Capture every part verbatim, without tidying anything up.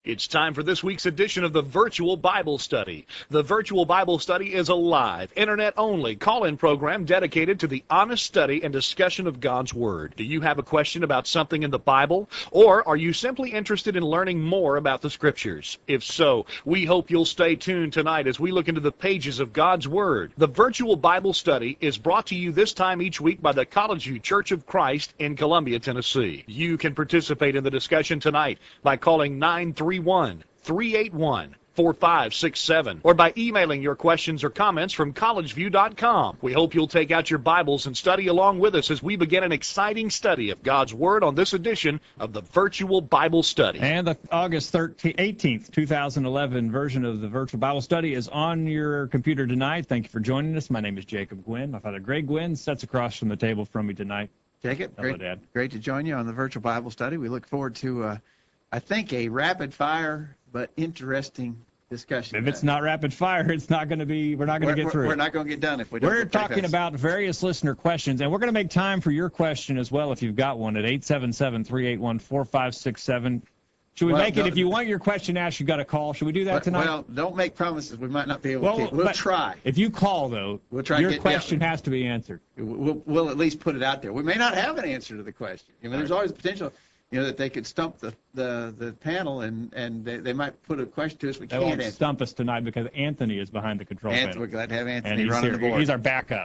It's time for this week's edition of the Virtual Bible Study. The Virtual Bible Study is a live, internet-only call-in program dedicated to the honest study and discussion of God's Word. Do you have a question about something in the Bible? Or are you simply interested in learning more about the Scriptures? If so, we hope you'll stay tuned tonight as we look into the pages of God's Word. The Virtual Bible Study is brought to you this time each week by the College View Church of Christ in Columbia, Tennessee. You can participate in the discussion tonight by calling nine three one, three eight one, four five six seven or by emailing your questions or comments from college view dot com. We hope you'll take out your Bibles and study along with us as we begin an exciting study of God's Word on this edition of the Virtual Bible Study. And the August eighteenth, two thousand eleven version of the Virtual Bible Study is on your computer tonight. Thank you for joining us. My name is Jacob Gwynn. My father, Greg Gwynn, sits across from the table from me tonight. Jacob, Hello, great, Dad. Great to join you on the Virtual Bible Study. We look forward to, uh, I think, a rapid-fire but interesting discussion. If it's not rapid fire, it's not going to be, we're not going to get through We're it. not going to get done if we don't. We're talking about various listener questions, and we're going to make time for your question as well if you've got one at eight seven seven, three eight one, four five six seven. Should we well, make it, if you want your question asked, you've got to call. Should we do that tonight? Well, don't make promises. We might not be able well, to. We'll but try. If you call, though, we'll try your get, question yeah, has to be answered. We'll, we'll at least put it out there. We may not have an answer to the question. I mean, there's always potential, you know, that they could stump the, the, the panel, and, and they, they might put a question to us we they can't won't answer. stump us tonight because Anthony is behind the control Anthony, panel. we're glad to have And Anthony he's running here. the board. He's our backup.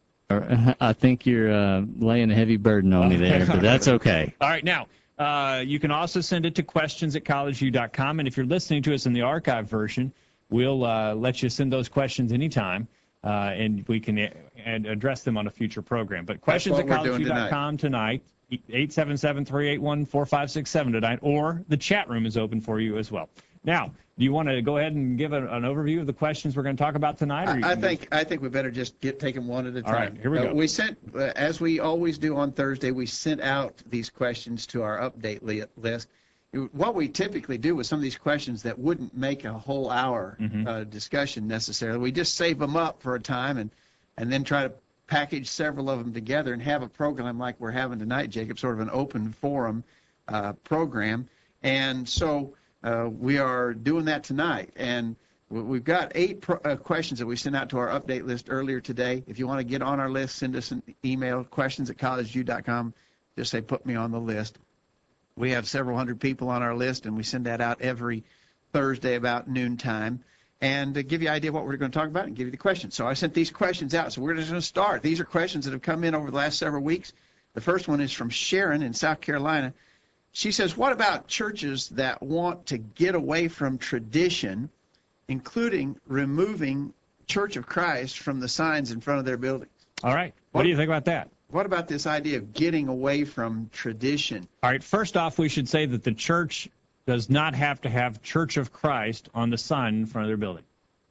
I think you're uh, laying a heavy burden on me there, but that's okay. All right, now, uh, you can also send it to questions at college view dot com, and if you're listening to us in the archive version, we'll uh, let you send those questions anytime, uh, and we can a- and address them on a future program. But questions at college view dot com tonight, eight seven seven, three eight one, four five six seven tonight, or the chat room is open for you as well. Now, do you want to go ahead and give a, an overview of the questions we're going to talk about tonight? Or I, I think I think we better just get take them one at a time. All right, here we uh, go. We sent, uh, as we always do on Thursday, we sent out these questions to our update li- list. What we typically do with some of these questions that wouldn't make a whole hour Mhm. uh, discussion necessarily, we just save them up for a time and and then try to package several of them together and have a program like we're having tonight, Jacob, sort of an open forum uh, program. And so uh, we are doing that tonight. And we- we've got eight pro- uh, questions that we sent out to our update list earlier today. If you want to get on our list, send us an email, questions at college view dot com. Just say, put me on the list. We have several hundred people on our list, and we send that out every Thursday about noontime. And to give you an idea of what we're going to talk about and give you the questions. So I sent these questions out. So we're just going to start. These are questions that have come in over the last several weeks. The first one is from Sharon in South Carolina. She says, what about churches that want to get away from tradition, including removing Church of Christ from the signs in front of their buildings? All right. What, What- do you think about that? What about this idea of getting away from tradition? All right, first off, we should say that the church does not have to have Church of Christ on the sign in front of their building.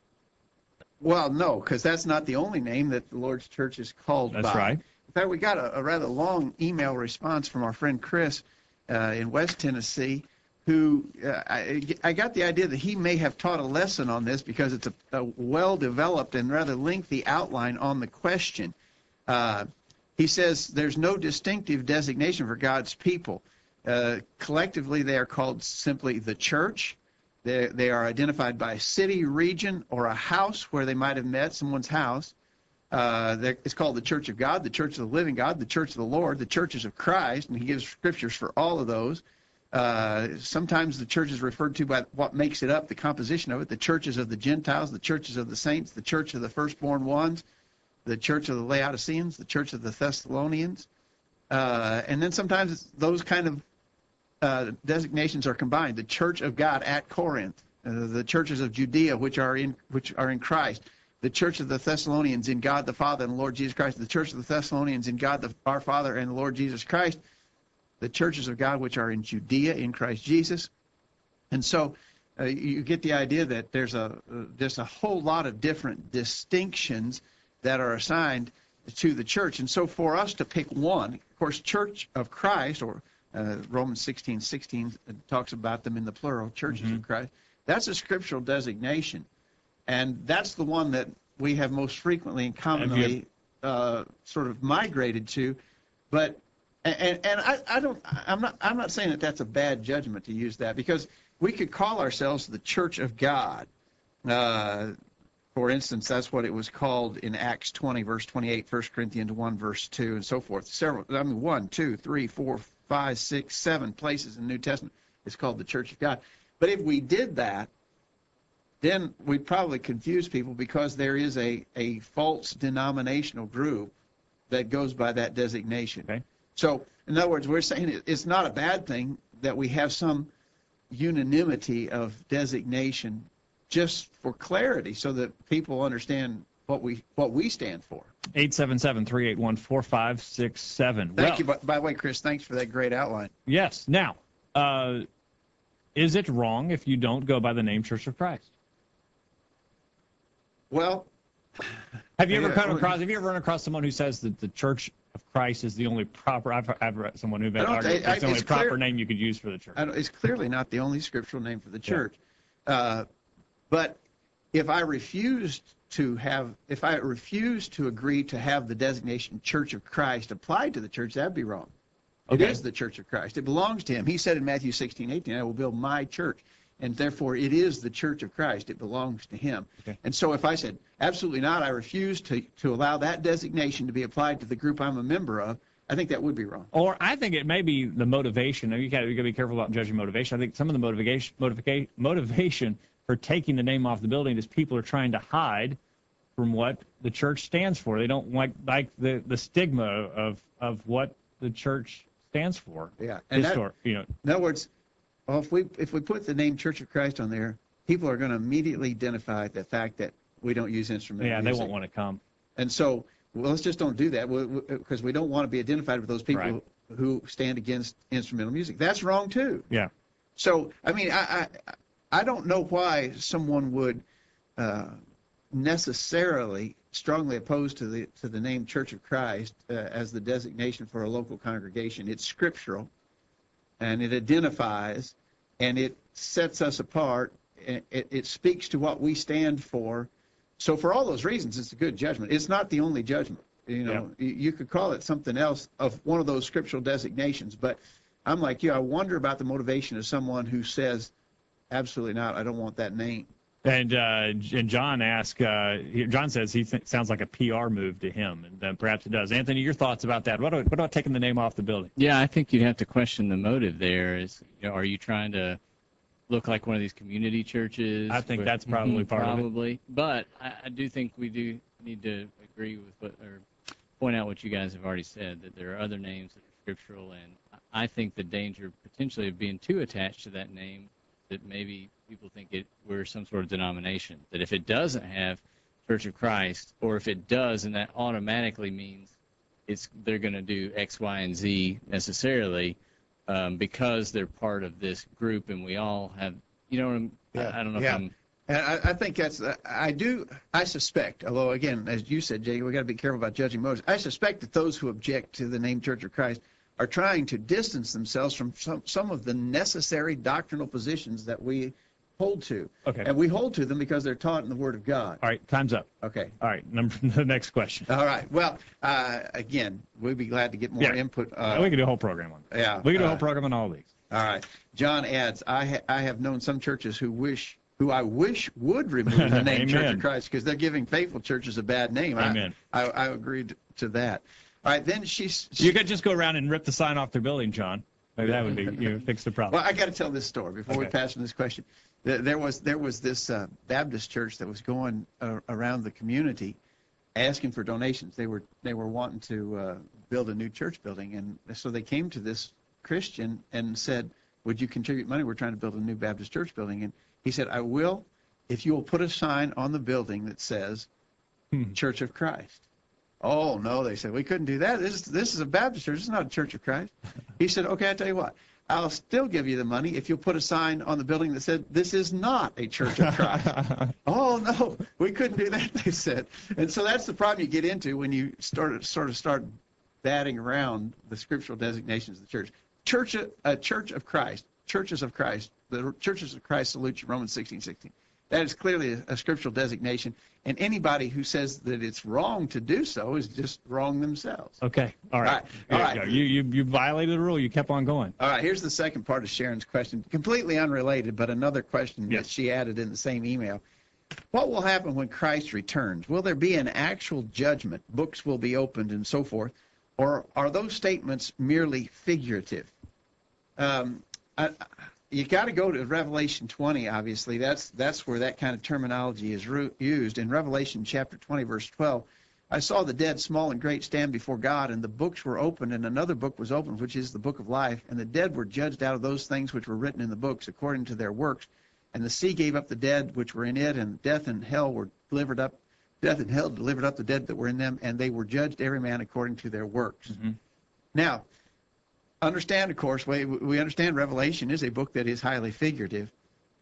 Well, no, because that's not the only name that the Lord's church is called by. That's right. In fact, we got a, a rather long email response from our friend Chris uh, in West Tennessee, who uh, I, I got the idea that he may have taught a lesson on this because it's a, a well-developed and rather lengthy outline on the question. Uh, he says there's no distinctive designation for God's people. Uh, collectively, they are called simply the church. They, they are identified by city, region, or a house where they might have met, someone's house. Uh, it's called the Church of God, the Church of the Living God, the Church of the Lord, the Churches of Christ, and he gives scriptures for all of those. Uh, sometimes the church is referred to by what makes it up, the composition of it, the churches of the Gentiles, the churches of the saints, the church of the firstborn ones, the church of the Laodiceans, the church of the Thessalonians. Uh, and then sometimes those kind of uh, designations are combined. The Church of God at Corinth, uh, the churches of Judea which are in which are in Christ, the Church of the Thessalonians in God the Father and the Lord Jesus Christ, the Church of the Thessalonians in God the, our Father and the Lord Jesus Christ, the churches of God which are in Judea in Christ Jesus. And so uh, you get the idea that there's a uh, there's a whole lot of different distinctions that are assigned to the church. And so for us to pick one, of course, Church of Christ, or uh, Romans sixteen sixteen talks about them in the plural, churches Mm-hmm. of Christ, that's a scriptural designation. And that's the one that we have most frequently and commonly uh, sort of migrated to. But and, and I, I don't I'm not I'm not saying that that's a bad judgment to use that, because we could call ourselves the Church of God. Uh, for instance, that's what it was called in Acts twenty, verse twenty-eight, First Corinthians one, verse two, and so forth. Several, I mean, one, two, three, four, five, six, seven places in the New Testament it's called the Church of God. But if we did that, then we'd probably confuse people because there is a, a false denominational group that goes by that designation. Okay. So, in other words, we're saying it's not a bad thing that we have some unanimity of designation just for clarity so that people understand what we what we stand for. eight seven seven, three eight one, four five six seven. Thank well, you. By, by the way, Chris, thanks for that great outline. Yes. Now, uh, is it wrong if you don't go by the name Church of Christ? Well, Have you ever Yeah, come well, across? Have you ever run across someone who says that the Church of Christ is the only proper? I've, I've read someone who I don't argued think- I- it's the only it's clear- proper name you could use for the church. I don't- it's clearly not the only scriptural name for the church. Uh, but if I refused to have, if I refused to agree to have the designation Church of Christ applied to the church, that'd be wrong. It Okay. is the Church of Christ. It belongs to him. He said in Matthew sixteen, eighteen, I will build my church. And therefore, it is the Church of Christ. It belongs to him. Okay. And so if I said, absolutely not, I refuse to, to allow that designation to be applied to the group I'm a member of, I think that would be wrong. Or I think it may be the motivation. You got you got to be careful about judging motivation. I think some of the motivation motivation motivation for taking the name off the building is people are trying to hide from what the church stands for. They don't like like the, the stigma of of what the church stands for. Yeah. And that, Histor- you know. in other words, well, if we if we put the name Church of Christ on there, people are going to immediately identify the fact that we don't use instrumental Yeah, they music. won't want to come. And so, well, let's just don't do that because we, we don't want to be identified with those people Right. who stand against instrumental music. That's wrong too. Yeah. So, I mean, I I, I don't know why someone would uh, necessarily strongly opposed to the to the name Church of Christ uh, as the designation for a local congregation. It's scriptural, and it identifies, and it sets us apart. It, it, it speaks to what we stand for. So for all those reasons, it's a good judgment. It's not the only judgment. You know, you, you could call it something else of one of those scriptural designations. But I'm like you. I wonder about the motivation of someone who says, absolutely not, I don't want that name. And uh, and John asked, uh, he- John says he th- sounds like a P R move to him, and uh, perhaps it does. Anthony, your thoughts about that? What about, what about taking the name off the building? Yeah, I think you'd have to question the motive there. Is, you know, are you trying to look like one of these community churches? I think where- that's probably Mhm, part of it. Probably. But I, I do think we do need to agree with what, or point out what you guys have already said, that there are other names that are scriptural, and I think the danger potentially of being too attached to that name, that maybe people think it we're some sort of denomination, that if it doesn't have Church of Christ, or if it does, and that automatically means it's they're going to do X, Y, and Z necessarily, um, because they're part of this group, and we all have, you know what I'm, Yeah, I, I don't know yeah. if I'm, And I, I think that's, uh, I do, I suspect, although again, as you said, Jay, we got to be careful about judging motives. I suspect that those who object to the name Church of Christ are trying to distance themselves from some, some of the necessary doctrinal positions that we hold to. Okay. And we hold to them because they're taught in the Word of God. All right, time's up. Okay. All right, number the next question. All right. Well, uh, again, we'd be glad to get more Yeah. input. Uh, we can do a whole program on that. yeah. We can do a uh, whole program on all these. All right. John adds, I, ha- I have known some churches who wish, who I wish would remove the name Church Amen. of Christ because they're giving faithful churches a bad name. I- Amen. I, I, agreed to that. All right. Then she's, she, You could just go around and rip the sign off their building, John. Maybe that would be you know, fix the problem. well, I got to tell this story before we Okay. pass on this question. There, there was, there was this uh, Baptist church that was going uh, around the community asking for donations. They were, they were wanting to uh, build a new church building. And so they came to this Christian and said, would you contribute money? We're trying to build a new Baptist church building. And he said, I will, if you will put a sign on the building that says Hmm. Church of Christ. Oh, no, they said, we couldn't do that. This, this is a Baptist church. It's not a Church of Christ. He said, okay, I'll tell you what. I'll still give you the money if you'll put a sign on the building that said, this is not a Church of Christ. Oh, no, we couldn't do that, they said. And so that's the problem you get into when you start, sort of start batting around the scriptural designations of the church. Church, a church of Christ, churches of Christ, the churches of Christ salute you, Romans sixteen sixteen. That is clearly a, a scriptural designation, and anybody who says that it's wrong to do so is just wrong themselves. Okay. All right. All right. All Yeah, right. You, you, you violated the rule. You kept on going. All right, here's the second part of Sharon's question, completely unrelated, but another question Yes. that she added in the same email. What will happen when Christ returns? Will there be an actual judgment? Books will be opened and so forth, or are those statements merely figurative? Um, I, I, you got to go to Revelation twenty, obviously. That's that's where that kind of terminology is ru- used. In Revelation chapter twenty, verse twelve, I saw the dead, small and great, stand before God, and the books were opened, and another book was opened, which is the book of life. And the dead were judged out of those things which were written in the books according to their works. And the sea gave up the dead which were in it, and death and hell were delivered up. Death and hell delivered up the dead that were in them, and they were judged every man according to their works. Mm-hmm. Now, understand, of course, we, we understand Revelation is a book that is highly figurative.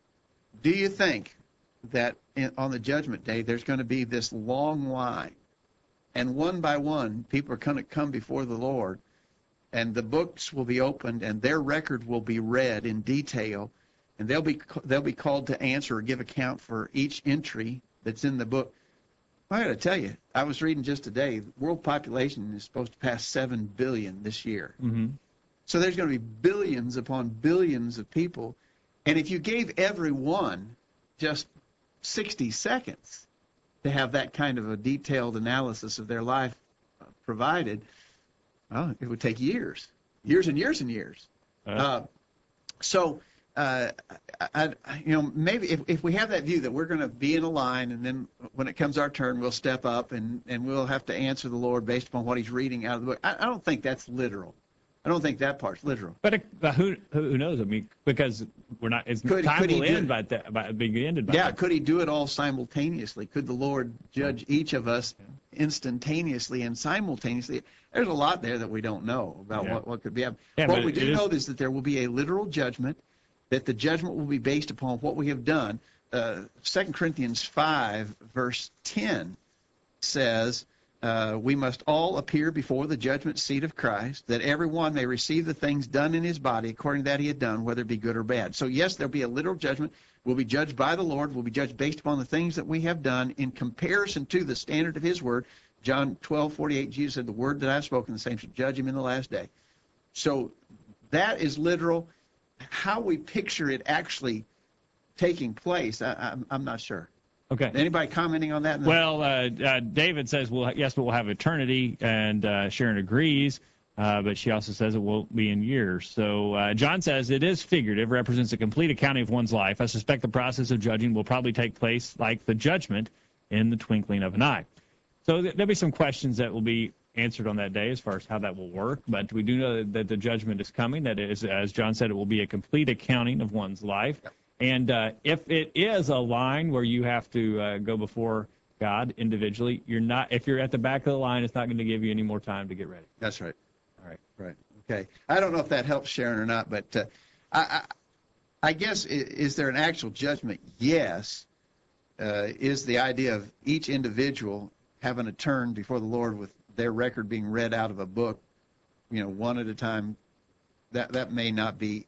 Do you think that in, on the judgment day there's going to be this long line, and one by one people are going to come before the Lord, and the books will be opened, and their record will be read in detail, and they'll be they'll be called to answer or give account for each entry that's in the book? I got to tell you, I was reading just today, world population is supposed to pass seven billion this year. Mm-hmm. So there's going to be billions upon billions of people. And if you gave every one just sixty seconds to have that kind of a detailed analysis of their life provided, well, it would take years, years and years and years. Uh, Uh, so, uh, I, I, you know, maybe if, if we have that view that we're going to be in a line, and then when it comes our turn, we'll step up and, and we'll have to answer the Lord based upon what he's reading out of the book. I, I don't think that's literal. I don't think that part's literal. But, it, but who who knows? I mean, because we're not. It's Could- time could he will do end it? by that. By being ended by Yeah, that. could he do it all simultaneously? Could the Lord judge each of us instantaneously and simultaneously? There's a lot there that we don't know about Yeah. what, what could be happening. Yeah, what but we it do is- know is that there will be a literal judgment, that the judgment will be based upon what we have done. Uh, Second Corinthians five, verse ten says, uh, we must all appear before the judgment seat of Christ, that everyone may receive the things done in his body according to that he had done, whether it be good or bad. So yes, there'll be a literal judgment. We'll be judged by the Lord. We'll be judged based upon the things that we have done in comparison to the standard of his word. John twelve forty-eight, Jesus said, the word that I've spoken, the same shall judge him in the last day. So that is literal. How we picture it actually taking place, I, I'm, I'm not sure. Okay. Anybody commenting on that? in the- Well, uh, uh, David says, well, yes, but we'll have eternity, and uh, Sharon agrees, uh, but she also says it won't be in years. So uh, John says it is figurative, represents a complete accounting of one's life. I suspect the process of judging will probably take place like the judgment in the twinkling of an eye. So th- there'll be some questions that will be answered on that day as far as how that will work, but we do know that, that the judgment is coming, that it is, as John said, it will be a complete accounting of one's life. And uh, if it is a line where you have to uh, go before God individually, you're not. If you're at the back of the line, it's not going to give you any more time to get ready. That's right. All right. Right. Okay. I don't know if that helps Sharon or not, but uh, I, I, I guess is, is there an actual judgment? Yes. Uh, is the idea of each individual having a turn before the Lord with their record being read out of a book, you know, one at a time? That that may not be.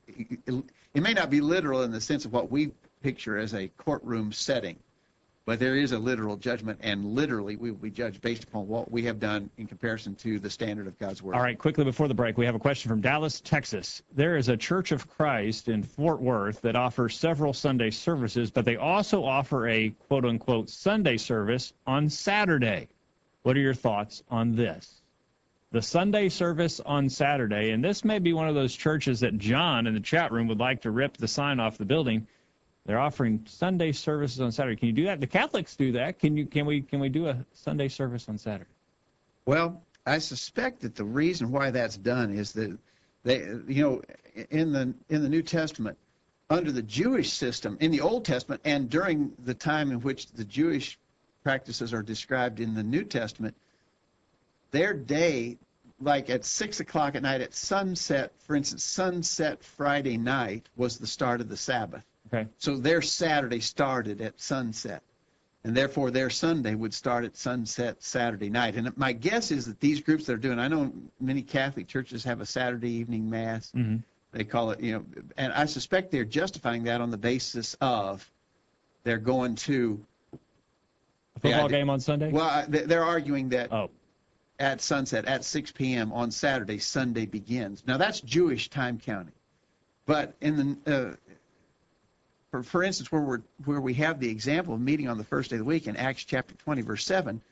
It may not be literal in the sense of what we picture as a courtroom setting, but there is a literal judgment, and literally we will be judged based upon what we have done in comparison to the standard of God's word. All right, quickly before the break, we have a question from Dallas, Texas. There is a Church of Christ in Fort Worth that offers several Sunday services, but they also offer a quote-unquote Sunday service on Saturday. What are your thoughts on this? The Sunday service on Saturday, and this may be one of those churches that John in the chat room would like to rip the sign off the building. They're offering Sunday services on Saturday. Can you do that? The Catholics do that. Can you? Can we? Can we do a Sunday service on Saturday? Well, I suspect that the reason why that's done is that they, you know, in the in the New Testament, under the Jewish system, in the Old Testament, and during the time in which the Jewish practices are described in the New Testament, their day, like at six o'clock at night at sunset, for instance, sunset Friday night was the start of the Sabbath. Okay. So their Saturday started at sunset, and therefore their Sunday would start at sunset Saturday night. And my guess is that these groups that are doing, I know many Catholic churches have a Saturday evening mass. Mm-hmm. They call it, you know, and I suspect they're justifying that on the basis of they're going to A football idea- game on Sunday? Well, uh, they- they're arguing that Oh, at sunset, at six p.m. on Saturday, Sunday begins. Now, that's Jewish time counting. But in the, uh, for, for instance, where, we're, where we have the example of meeting on the first day of the week in Acts chapter twenty, verse seven,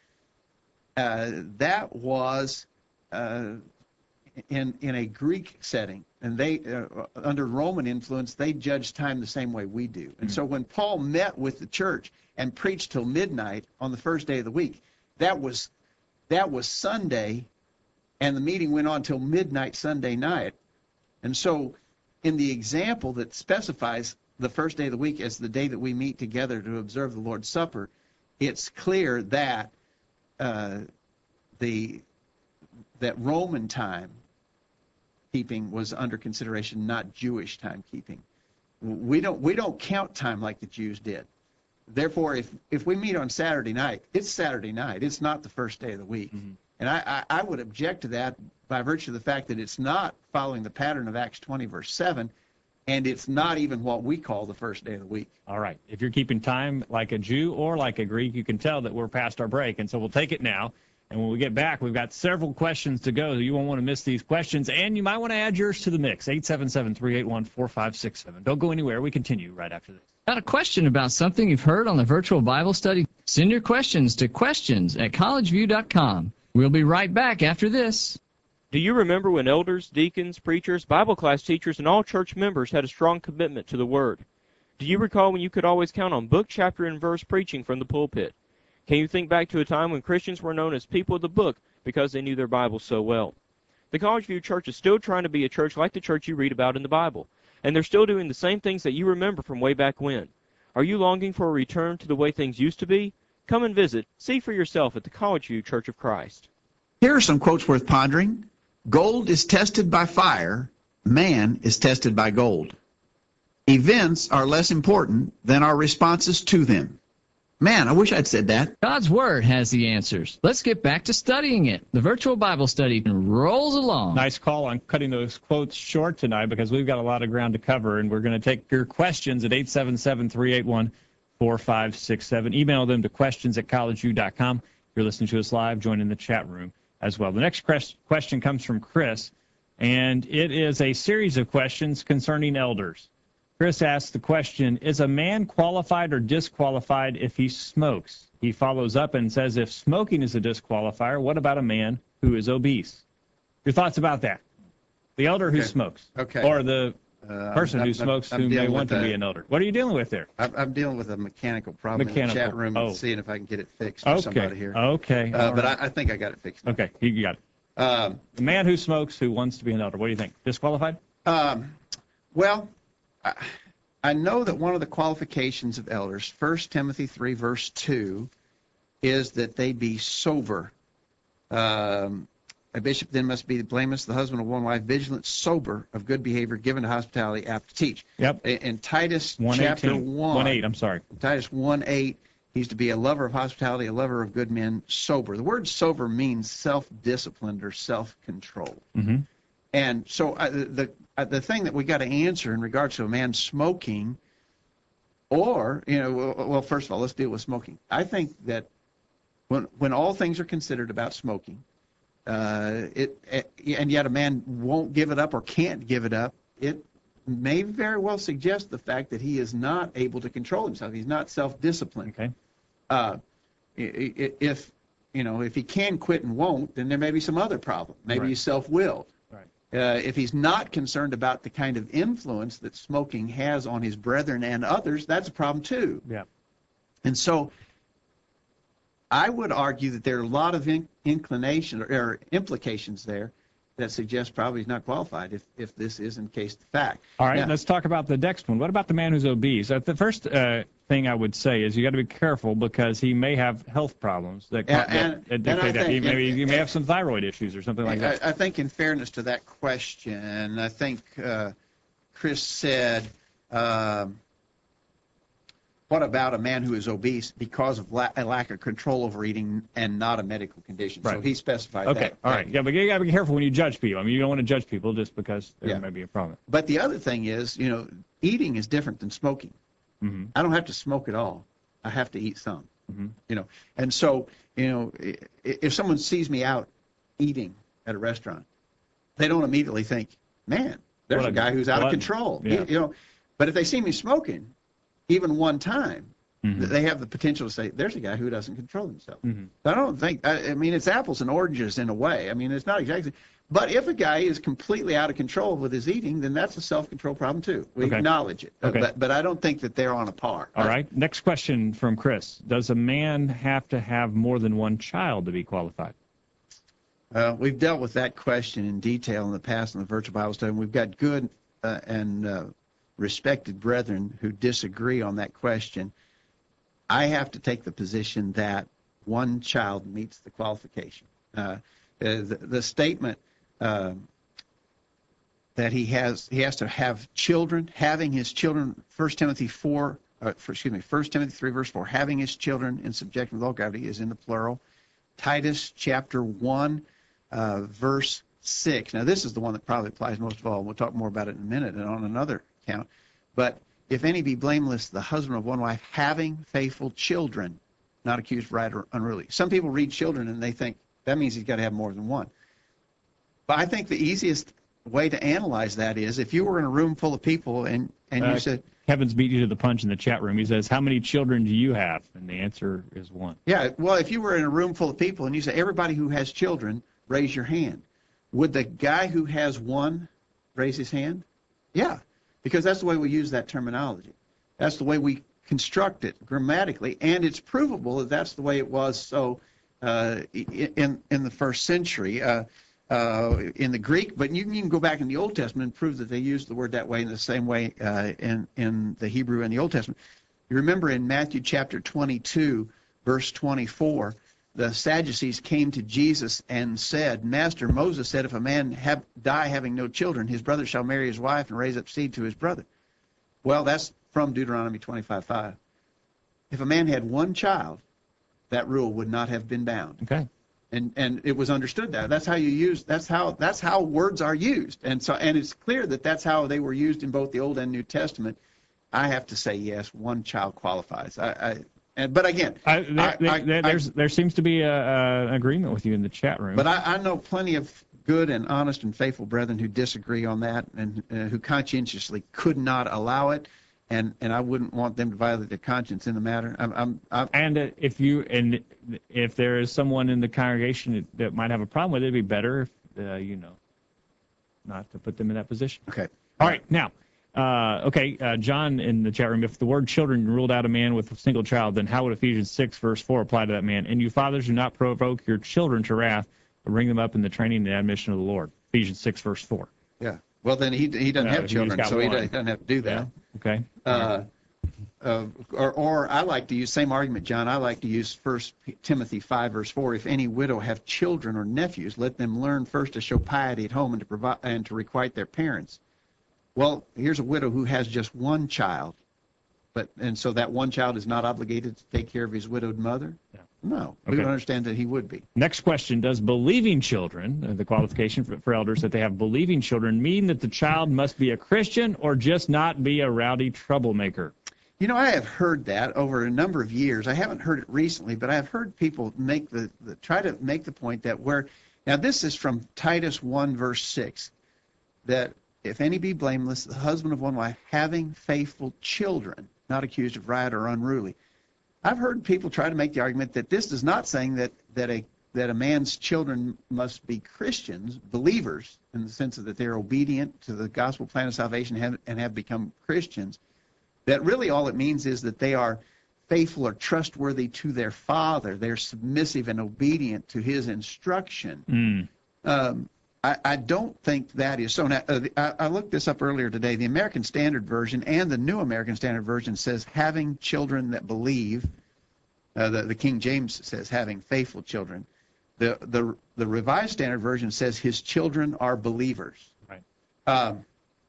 uh, that was uh, in, in a Greek setting. And they, uh, under Roman influence, they judged time the same way we do. And so when Paul met with the church and preached till midnight on the first day of the week, that was that was Sunday, and the meeting went on till midnight Sunday night. And so in the example that specifies the first day of the week as the day that we meet together to observe the Lord's Supper, it's clear that uh, the that Roman time keeping was under consideration, not Jewish timekeeping. We don't we don't count time like the Jews did. Therefore, if if we meet on Saturday night, it's Saturday night. It's not the first day of the week. Mm-hmm. And I, I, I would object to that by virtue of the fact that it's not following the pattern of Acts twenty, verse seven, and it's not even what we call the first day of the week. all right. If you're keeping time like a Jew or like a Greek, you can tell that we're past our break, and so we'll take it now. And when we get back, we've got several questions to go. You won't want to miss these questions, and you might want to add yours to the mix. eight seven seven, three eight one, four five six seven. Don't go anywhere. We continue right after this. Got a question about something you've heard on the virtual Bible study? Send your questions to questions at college view dot com. We'll be right back after this. Do you remember when elders, deacons, preachers, Bible class teachers, and all church members had a strong commitment to the Word? Do you recall when you could always count on book, chapter, and verse preaching from the pulpit? Can you think back to a time when Christians were known as people of the book because they knew their Bible so well? The College View Church is still trying to be a church like the church you read about in the Bible, and they're still doing the same things that you remember from way back when. Are you longing for a return to the way things used to be? Come and visit. See for yourself at the College View Church of Christ. Here are some quotes worth pondering. Gold is tested by fire. Man is tested by gold. Events are less important than our responses to them. Man, I wish I'd said that. God's Word has the answers. Let's get back to studying it. The virtual Bible study rolls along. Nice call on cutting those quotes short tonight because we've got a lot of ground to cover, and we're going to take your questions at eight seven seven, three eight one, four five six seven. Email them to questions at college view dot com. If you're listening to us live, join in the chat room as well. The next question comes from Chris, and it is a series of questions concerning elders. Chris asks the question, is a man qualified or disqualified if he smokes? He follows up and says, if smoking is a disqualifier, what about a man who is obese? Your thoughts about that? The elder who Okay. smokes. Okay. Or the Uh, person I'm- who I'm- smokes I'm who may dealing want with to a- be an elder. What are you dealing with there? I'm, I'm dealing with a mechanical problem in the Mechanical. chat room Oh. and seeing if I can get it fixed for Okay. somebody here. Okay. Uh, All but right. I, I think I got it fixed. Okay. You got it. Um, The man who smokes who wants to be an elder. What do you think? Disqualified? Um, well, I, I know that one of the qualifications of elders, First Timothy three, verse two, is that they be sober. Um, a bishop then must be blameless, the husband of one wife, vigilant, sober, of good behavior, given to hospitality, apt to teach. Yep. In, in Titus one chapter eighteen. one, one eight, I'm sorry. Titus one eight, he's to be a lover of hospitality, a lover of good men, sober. The word sober means self-disciplined or self-controlled. Mm-hmm. And so uh, the uh, the thing that we got to answer in regards to a man smoking, or you know, well, well, first of all, let's deal with smoking. I think that when when all things are considered about smoking, uh, it, it and yet a man won't give it up or can't give it up, it may very well suggest the fact that he is not able to control himself. He's not self-disciplined. Okay. Uh, i- i- if you know, if he can quit and won't, then there may be some other problem. Maybe Right. he's self-willed. Right. Uh, if he's not concerned about the kind of influence that smoking has on his brethren and others, that's a problem too. Yeah. And so I would argue that there are a lot of in, inclination or, or implications there that suggest probably he's not qualified if, if this is in case the fact. All right, Now- let's talk about the next one. What about the man who's obese? Uh, the first uh, thing I would say is you got to be careful because he may have health problems that, Yeah, that, and- that and I dictate that. He, think- maybe and- he may have some thyroid issues or something like that. I, I think in fairness to that question, I think uh, Chris said, um, what about a man who is obese because of la- a lack of control over eating and not a medical condition? So Right. he specified that. Okay, all right. Yeah, but you got to be careful when you judge people. I mean, you don't want to judge people just because there Yeah. may be a problem. But the other thing is, you know, eating is different than smoking. Mm-hmm. I don't have to smoke at all. I have to eat some. Mm-hmm. You know, and so, you know, if someone sees me out eating at a restaurant, they don't immediately think, man, there's What a a guy who's out of glutton. control. Yeah. You, you know, but if they see me smoking, even one time, Mm-hmm. they have the potential to say, there's a guy who doesn't control himself. Mm-hmm. I don't think, I, I mean, it's apples and oranges in a way. I mean, it's not exactly, but if a guy is completely out of control with his eating, then that's a self-control problem too. We Okay. acknowledge it, Okay. uh, but, but I don't think that they're on a par. All right. Next question from Chris. Does a man have to have more than one child to be qualified? Uh, we've dealt with that question in detail in the past in the virtual Bible study, and we've got good uh, and uh, respected brethren who disagree on that question. I have to take the position that one child meets the qualification. Uh, the, the statement uh, that he has he has to have children, having his children, First Timothy four, uh, for, excuse me, First Timothy three, verse four, having his children in subjection with all gravity is in the plural. Titus chapter one, uh, verse six. Now, this is the one that probably applies most of all. We'll talk more about it in a minute and on another account. But if any be blameless, the husband of one wife, having faithful children, not accused of right or unruly. Some people read children and they think that means he's got to have more than one. But I think the easiest way to analyze that is if you were in a room full of people and, and you Uh, said, Kevin's beat you to the punch in the chat room. He says, how many children do you have? And the answer is one. yeah, well, if you were in a room full of people and you say, everybody who has children, raise your hand. Would the guy who has one raise his hand? Yeah, because that's the way we use that terminology. That's the way we construct it grammatically, and it's provable that that's the way it was so uh, in, in the first century uh, uh, in the Greek, but you can even go back in the Old Testament and prove that they used the word that way in the same way uh, in, in the Hebrew and the Old Testament. You remember in Matthew chapter twenty-two, verse twenty-four, the Sadducees came to Jesus and said, Master, Moses said, if a man have, die having no children, his brother shall marry his wife and raise up seed to his brother. Well, that's from Deuteronomy twenty-five five. If a man had one child, that rule would not have been bound. Okay. And and it was understood that. That's how you use, that's how that's how words are used. And so and it's clear that that's how they were used in both the Old and New Testament. I have to say yes, one child qualifies. I, I and but again, I, there, I- there, I- there- there's, there seems to be a, a, an agreement with you in the chat room. But I, I know plenty of good and honest and faithful brethren who disagree on that and uh, who conscientiously could not allow it, and, and I wouldn't want them to violate their conscience in the matter. I'm, I'm, I'm And uh, if you and if there is someone in the congregation that, that might have a problem with it, it'd be better if uh, you know not to put them in that position. okay. All right, now, uh, okay, uh, John in the chat room. If the word children ruled out a man with a single child, then how would Ephesians six verse four apply to that man? And you fathers do not provoke your children to wrath, but bring them up in the training and admonition of the Lord. Ephesians six verse four. Yeah. Well, then he he doesn't No, have he's children, got so he one. doesn't, he doesn't have to do that. Okay. Uh, uh, or, or I like to use same argument, John. I like to use First Timothy five verse four. If any widow have children or nephews, let them learn first to show piety at home and to provide and to requite their parents. Well, here's a widow who has just one child, but and so that one child is not obligated to take care of his widowed mother. Yeah. No, we Okay. would understand that he would be. Next question: does believing children, uh, the qualification for, for elders that they have believing children, mean that the child must be a Christian or just not be a rowdy troublemaker? You know, I have heard that over a number of years. I haven't heard it recently, but I have heard people make the, the try to make the point that where now this is from Titus one verse six, that if any be blameless, the husband of one wife, having faithful children, not accused of riot or unruly. I've heard people try to make the argument that this is not saying that that a that a man's children must be Christians, believers, in the sense of that they're obedient to the gospel plan of salvation and have, and have become Christians. That really all it means is that they are faithful or trustworthy to their father. They're submissive and obedient to his instruction. Mm. Um, I, I don't think that is so. Now, uh, I, I looked this up earlier today. The American Standard Version and the New American Standard Version says having children that believe. Uh, the, the King James says having faithful children. The, the, the Revised Standard Version says his children are believers. Right. Um,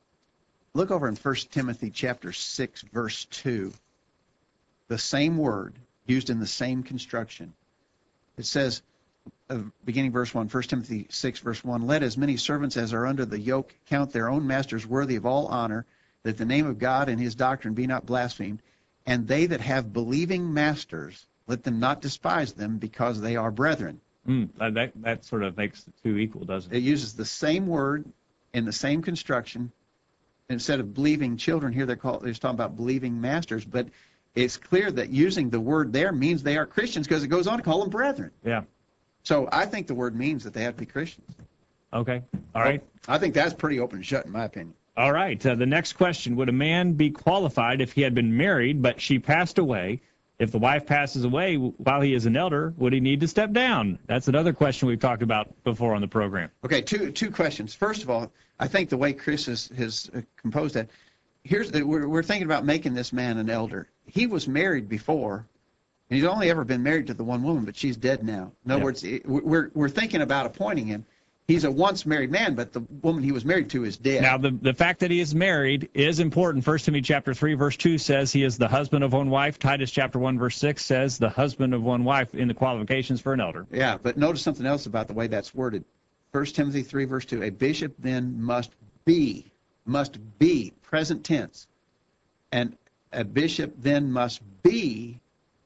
look over in First Timothy chapter six, verse two. The same word used in the same construction. It says, uh, beginning verse one, First Timothy six, verse one, let as many servants as are under the yoke count their own masters worthy of all honor, that the name of God and his doctrine be not blasphemed. and they that have believing masters, let them not despise them, because they are brethren. Mm, that, that that sort of makes the two equal, doesn't it? It uses the same word in the same construction. Instead of believing children here, they're called, they're talking about believing masters, but it's clear that using the word there means they are Christians, because it goes on to call them brethren. Yeah. So I think the word means that they have to be Christians. Okay. All right. I think that's pretty open and shut, in my opinion. All right. Uh, the next question: would a man be qualified if he had been married but she passed away? If the wife passes away while he is an elder, would he need to step down? That's another question we've talked about before on the program. Okay, two two questions. First of all, I think the way Chris has, has uh, composed that, here's the, we're, we're thinking about making this man an elder. He was married before, and he's only ever been married to the one woman, but she's dead now. In other Yeah. words, it, we're, we're thinking about appointing him. He's a once married man, but the woman he was married to is dead. Now, the, the fact that he is married is important. First Timothy chapter three, verse two says he is the husband of one wife. Titus chapter one, verse six says the husband of one wife in the qualifications for an elder. Yeah, but notice something else about the way that's worded. First Timothy three, verse two, a bishop then must be, must be, present tense, and a bishop then must be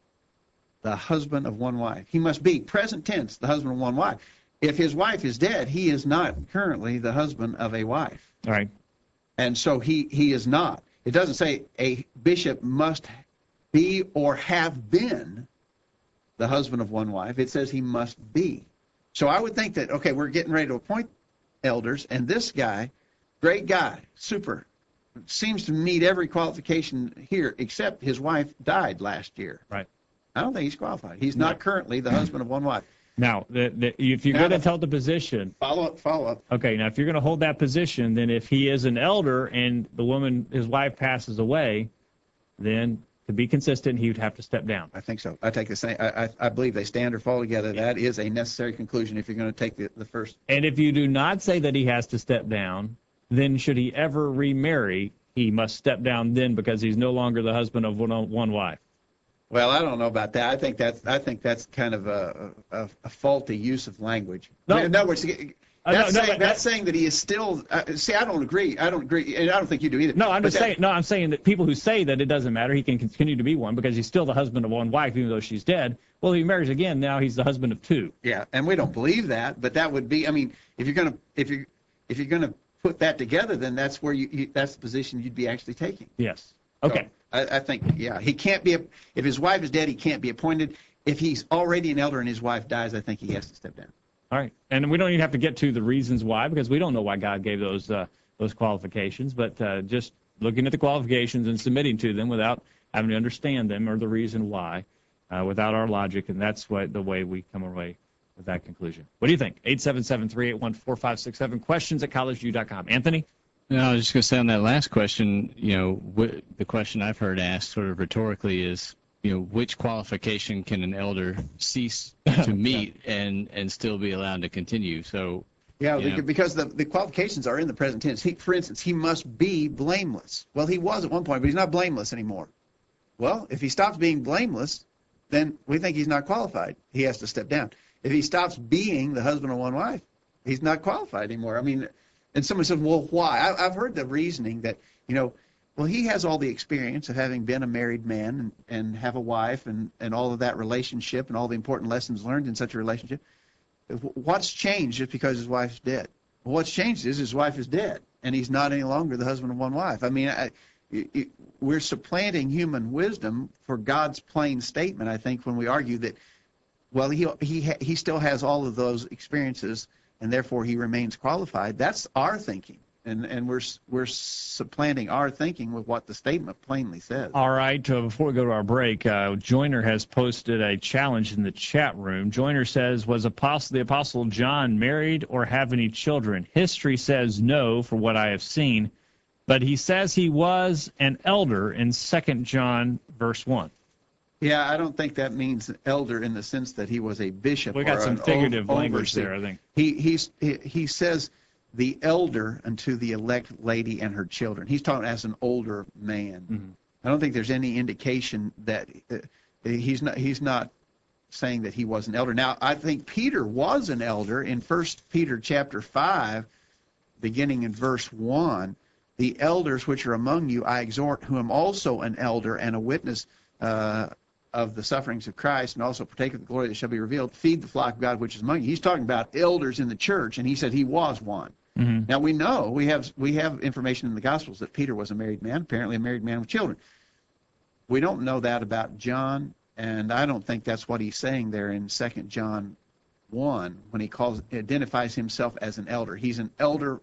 the husband of one wife. He must be, present tense, the husband of one wife. If his wife is dead, he is not currently the husband of a wife. All right. And so he, he is not. It doesn't say a bishop must be or have been the husband of one wife. It says he must be. So I would think that, okay, we're getting ready to appoint elders, and this guy, great guy, super, seems to meet every qualification here, except his wife died last year. Right. I don't think he's qualified. He's not currently the husband of one wife. Now, the, the, if you're Now going to the- tell the position, Follow up, follow up. okay, now if you're going to hold that position, then if he is an elder and the woman, his wife, passes away, then to be consistent, he would have to step down. I think so. I take the same. I, I, I believe they stand or fall together. That is a necessary conclusion if you're going to take the, the first. And if you do not say that he has to step down, then should he ever remarry, he must step down then because he's no longer the husband of one, one wife. Well, I don't know about that. I think that's I think that's kind of a a, a faulty use of language. No. In other words, that's, Uh, no, no, saying, but that's that- saying that he is still. Uh, see, I don't agree. I don't agree, and I don't think you do either. No, I'm But just that- saying. No, I'm saying that people who say that it doesn't matter, he can continue to be one because he's still the husband of one wife, even though she's dead. Well, if he marries again, now he's the husband of two. Yeah, and we don't believe that, but that would be. I mean, if you're gonna if you if you're gonna put that together, then that's where you, you that's the position you'd be actually taking. Yes. Okay. So, I, I think, yeah, he can't be, a, if his wife is dead, he can't be appointed. If he's already an elder and his wife dies, I think he has to step down. All right. And we don't even have to get to the reasons why because we don't know why God gave those uh, those qualifications, but uh, just looking at the qualifications and submitting to them without having to understand them or the reason why, uh, without our logic, and that's what the way we come away with that conclusion. What do you think? eight seven seven, three eight one, four five six seven, questions at college view dot com. Anthony? No, I was just going to say on that last question, you know, wh- the question I've heard asked sort of rhetorically is, you know, which qualification can an elder cease to meet and, and still be allowed to continue? So, Yeah, Yeah. because the, the qualifications are in the present tense. He, for instance, he must be blameless. Well, he was at one point, but he's not blameless anymore. Well, if he stops being blameless, then we think he's not qualified. He has to step down. If he stops being the husband of one wife, he's not qualified anymore. I mean, and someone said, well, why? I, I've heard the reasoning that, you know, well, he has all the experience of having been a married man and, and have a wife and, and all of that relationship and all the important lessons learned in such a relationship. What's changed just because his wife's dead? Well, what's changed is his wife is dead, and he's not any longer the husband of one wife. I mean, I, it, it, we're supplanting human wisdom for God's plain statement, I think, when we argue that, well, he, he, ha, he still has all of those experiences, and therefore he remains qualified. That's our thinking, and, and we're, we're supplanting our thinking with what the statement plainly says. All right. Uh, before we go to our break, uh, Joyner has posted a challenge in the chat room. Joyner says, was apostle, the Apostle John married or have any children? History says no for what I have seen, but he says he was an elder in Second John verse one. Yeah, I don't think that means elder in the sense that he was a bishop. We got or some an figurative o- language overseer. there, I think. He, he's, he, he says the elder unto the elect lady and her children. He's talking as an older man. Mm-hmm. I don't think there's any indication that uh, he's not he's not saying that he was an elder. Now, I think Peter was an elder in First Peter chapter five, beginning in verse one. The elders which are among you I exhort, who am also an elder and a witness uh, of the sufferings of Christ, and also partake of the glory that shall be revealed. Feed the flock of God which is among you. He's talking about elders in the church, and he said he was one. Mm-hmm. Now we know, we have we have information in the Gospels that Peter was a married man, apparently a married man with children. We don't know that about John, and I don't think that's what he's saying there in Second John one when he calls identifies himself as an elder. He's an elder,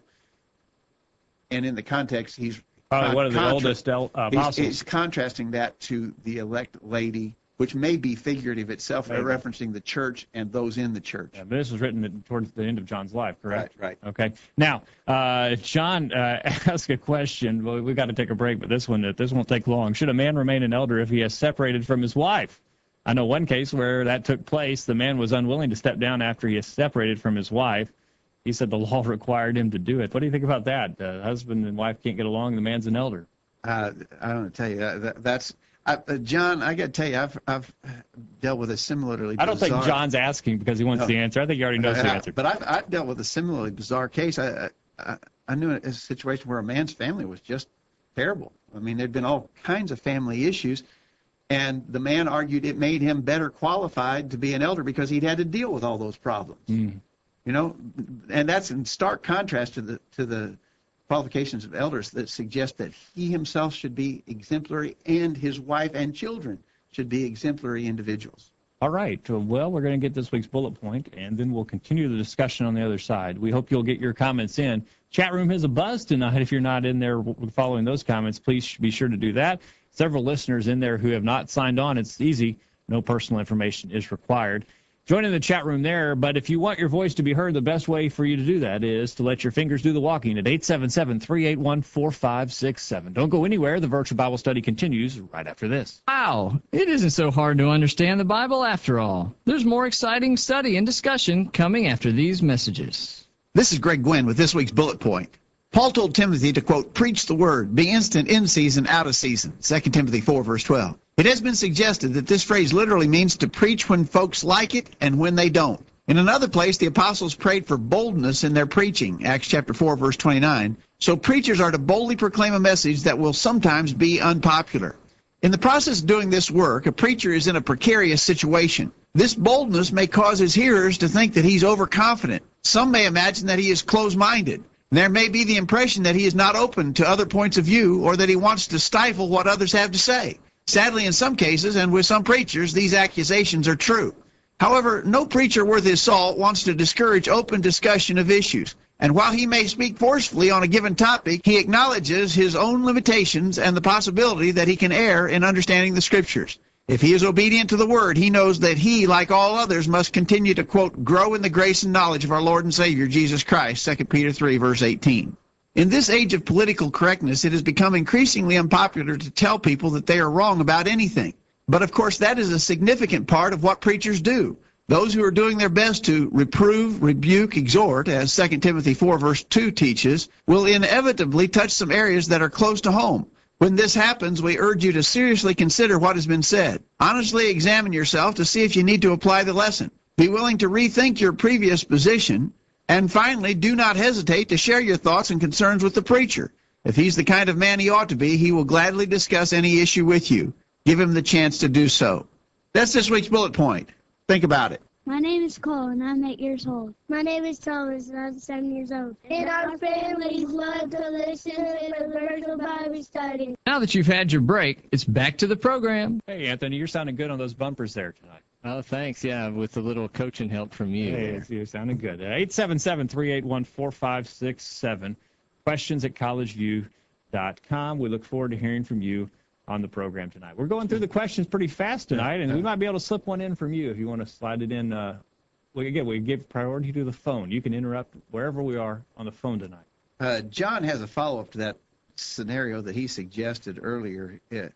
and in the context, he's Probably con- one of the contra- oldest el- uh, he's, apostles. he's contrasting that to the elect lady, which may be figurative itself, Maybe. referencing the church and those in the church. Yeah, but this was written at- towards the end of John's life, correct? Right, Okay. Now, uh, John uh, asked a question. Well, we've got to take a break, but this one, this won't take long. Should a man remain an elder if he has separated from his wife? I know one case where that took place. The man was unwilling to step down after he has separated from his wife. He said the law required him to do it. What do you think about that? Uh, husband and wife can't get along. The man's an elder. Uh, I don't know to tell you that, that that's I, uh, John. I got to tell you, I've I've dealt with a similarly. I don't think bizarre- John's asking because he wants No. the answer. I think he already knows the Uh, answer. But I've, I've dealt with a similarly bizarre case. I I, I knew a situation where a man's family was just terrible. I mean, there'd been all kinds of family issues, and the man argued it made him better qualified to be an elder because he'd had to deal with all those problems. Mm. You know, and that's in stark contrast to the to the qualifications of elders that suggest that he himself should be exemplary and his wife and children should be exemplary individuals. All right. Well, we're going to get this week's bullet point, and then we'll continue the discussion on the other side. We hope you'll get your comments in. Chat room has a buzz tonight. If you're not in there following those comments, please be sure to do that. Several listeners in there who have not signed on. It's easy. No personal information is required. Join in the chat room there, but if you want your voice to be heard, the best way for you to do that is to let your fingers do the walking at eight seven seven, three eight one, four five six seven. Don't go anywhere. The virtual Bible study continues right after this. Wow, it isn't so hard to understand the Bible after all. There's more exciting study and discussion coming after these messages. This is Greg Gwynn with this week's bullet point. Paul told Timothy to, quote, preach the word, be instant in season, out of season, Second Timothy four, verse twelve. It has been suggested that this phrase literally means to preach when folks like it and when they don't. In another place, the apostles prayed for boldness in their preaching, Acts chapter four, verse twenty-nine. So preachers are to boldly proclaim a message that will sometimes be unpopular. In the process of doing this work, a preacher is in a precarious situation. This boldness may cause his hearers to think that he's overconfident. Some may imagine that he is closed-minded. There may be the impression that he is not open to other points of view or that he wants to stifle what others have to say. Sadly, in some cases, and with some preachers, these accusations are true. However, no preacher worth his salt wants to discourage open discussion of issues. And while he may speak forcefully on a given topic, he acknowledges his own limitations and the possibility that he can err in understanding the Scriptures. If he is obedient to the Word, he knows that he, like all others, must continue to, quote, grow in the grace and knowledge of our Lord and Savior, Jesus Christ, Second Peter three, verse eighteen. In this age of political correctness, it has become increasingly unpopular to tell people that they are wrong about anything. But of course, that is a significant part of what preachers do. Those who are doing their best to reprove, rebuke, exhort, as Second Timothy four, verse two teaches, will inevitably touch some areas that are close to home. When this happens, we urge you to seriously consider what has been said. Honestly examine yourself to see if you need to apply the lesson. Be willing to rethink your previous position. And finally, do not hesitate to share your thoughts and concerns with the preacher. If he's the kind of man he ought to be, he will gladly discuss any issue with you. Give him the chance to do so. That's this week's bullet point. Think about it. My name is Cole, and I'm eight years old. My name is Thomas, and I'm seven years old. And our families love to listen to the virtual Bible study. Now that you've had your break, it's back to the program. Hey, Anthony, you're sounding good on those bumpers there tonight. Oh, thanks. Yeah, with a little coaching help from you. Hey, there. you're sounding good. eight seven seven, three eight one, four five six seven. Questions at college view dot com. We look forward to hearing from you on the program tonight. We're going through the questions pretty fast tonight, and we might be able to slip one in from you if you want to slide it in. Uh, we, again, we give priority to the phone. You can interrupt wherever we are on the phone tonight. Uh, John has a follow-up to that scenario that he suggested earlier. It,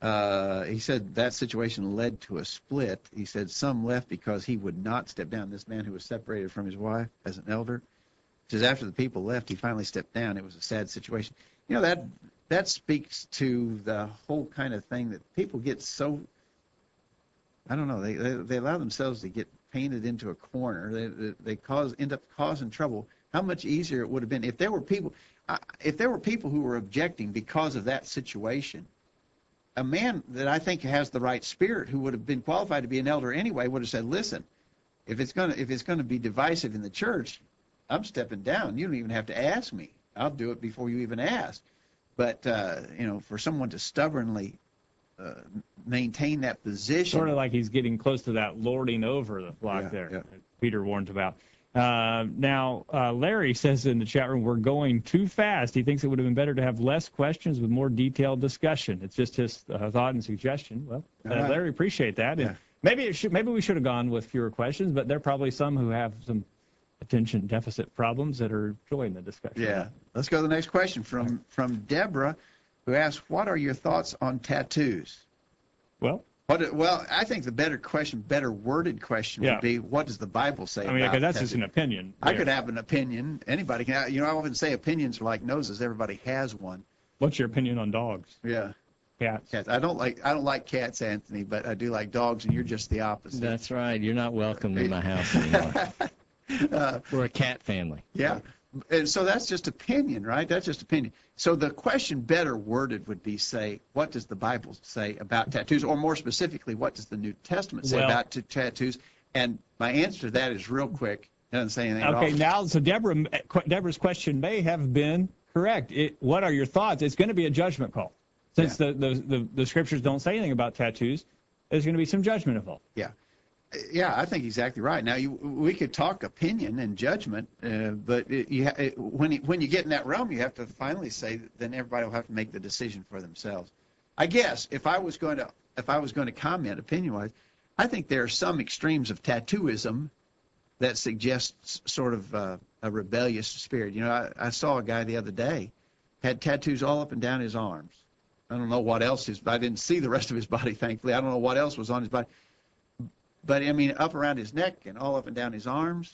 uh, he said that situation led to a split. He said some left because he would not step down. This man who was separated from his wife as an elder. He says after the people left, he finally stepped down. It was a sad situation. You know, that that speaks to the whole kind of thing that people get so, I don't know, they they, they allow themselves to get painted into a corner. They, they, they cause end up causing trouble. How much easier it would have been if there were people. I, if there were people who were objecting because of that situation, a man that I think has the right spirit, who would have been qualified to be an elder anyway, would have said, listen, if it's going to if it's going to be divisive in the church, I'm stepping down. You don't even have to ask me. I'll do it before you even ask. But, uh, you know, for someone to stubbornly uh, maintain that position. Sort of like he's getting close to that lording over the flock Yeah, there yeah. that Peter warns about. Uh, now, uh, Larry says in the chat room, we're going too fast. He thinks it would have been better to have less questions with more detailed discussion. It's just his uh, thought and suggestion. Well, uh, All right. Larry, appreciate that. And Yeah. maybe it should, maybe we should have gone with fewer questions, but there are probably some who have some attention deficit problems that are enjoying the discussion. Yeah. Let's go to the next question from, from Deborah, who asks, what are your thoughts on tattoos? Well, What, well, I think the better question, better worded question Yeah. would be, what does the Bible say I mean, about because that's just tattoos? an opinion. I there. could have an opinion. Anybody can. You know, I often say opinions are like noses. Everybody has one. What's your opinion on dogs? Yeah. Cats? Cats. I don't like. I don't like cats, Anthony, but I do like dogs, and you're just the opposite. That's right. You're not welcome in my house anymore. uh, We're a cat family. yeah. And so that's just opinion, right? That's just opinion. So the question better worded would be, say, what does the Bible say about tattoos? Or more specifically, what does the New Testament say Well- about t- tattoos? And my answer to that is real quick. It doesn't say anything Okay, at all. now, so Deborah, Deborah's question may have been correct. It, what are your thoughts? It's going to be a judgment call. Since the, the, the, the scriptures don't say anything about tattoos, there's going to be some judgment involved. Yeah. Yeah, I think exactly right. Now, you, we could talk opinion and judgment, uh, but it, you ha- it, when, it, when you get in that realm, you have to finally say that then everybody will have to make the decision for themselves. I guess if I was going to if I was going to comment opinion-wise, I think there are some extremes of tattooism that suggests sort of uh, a rebellious spirit. You know, I, I saw a guy the other day had tattoos all up and down his arms. I don't know what else his. I didn't see the rest of his body, thankfully. I don't know what else was on his body. But, I mean, up around his neck and all up and down his arms.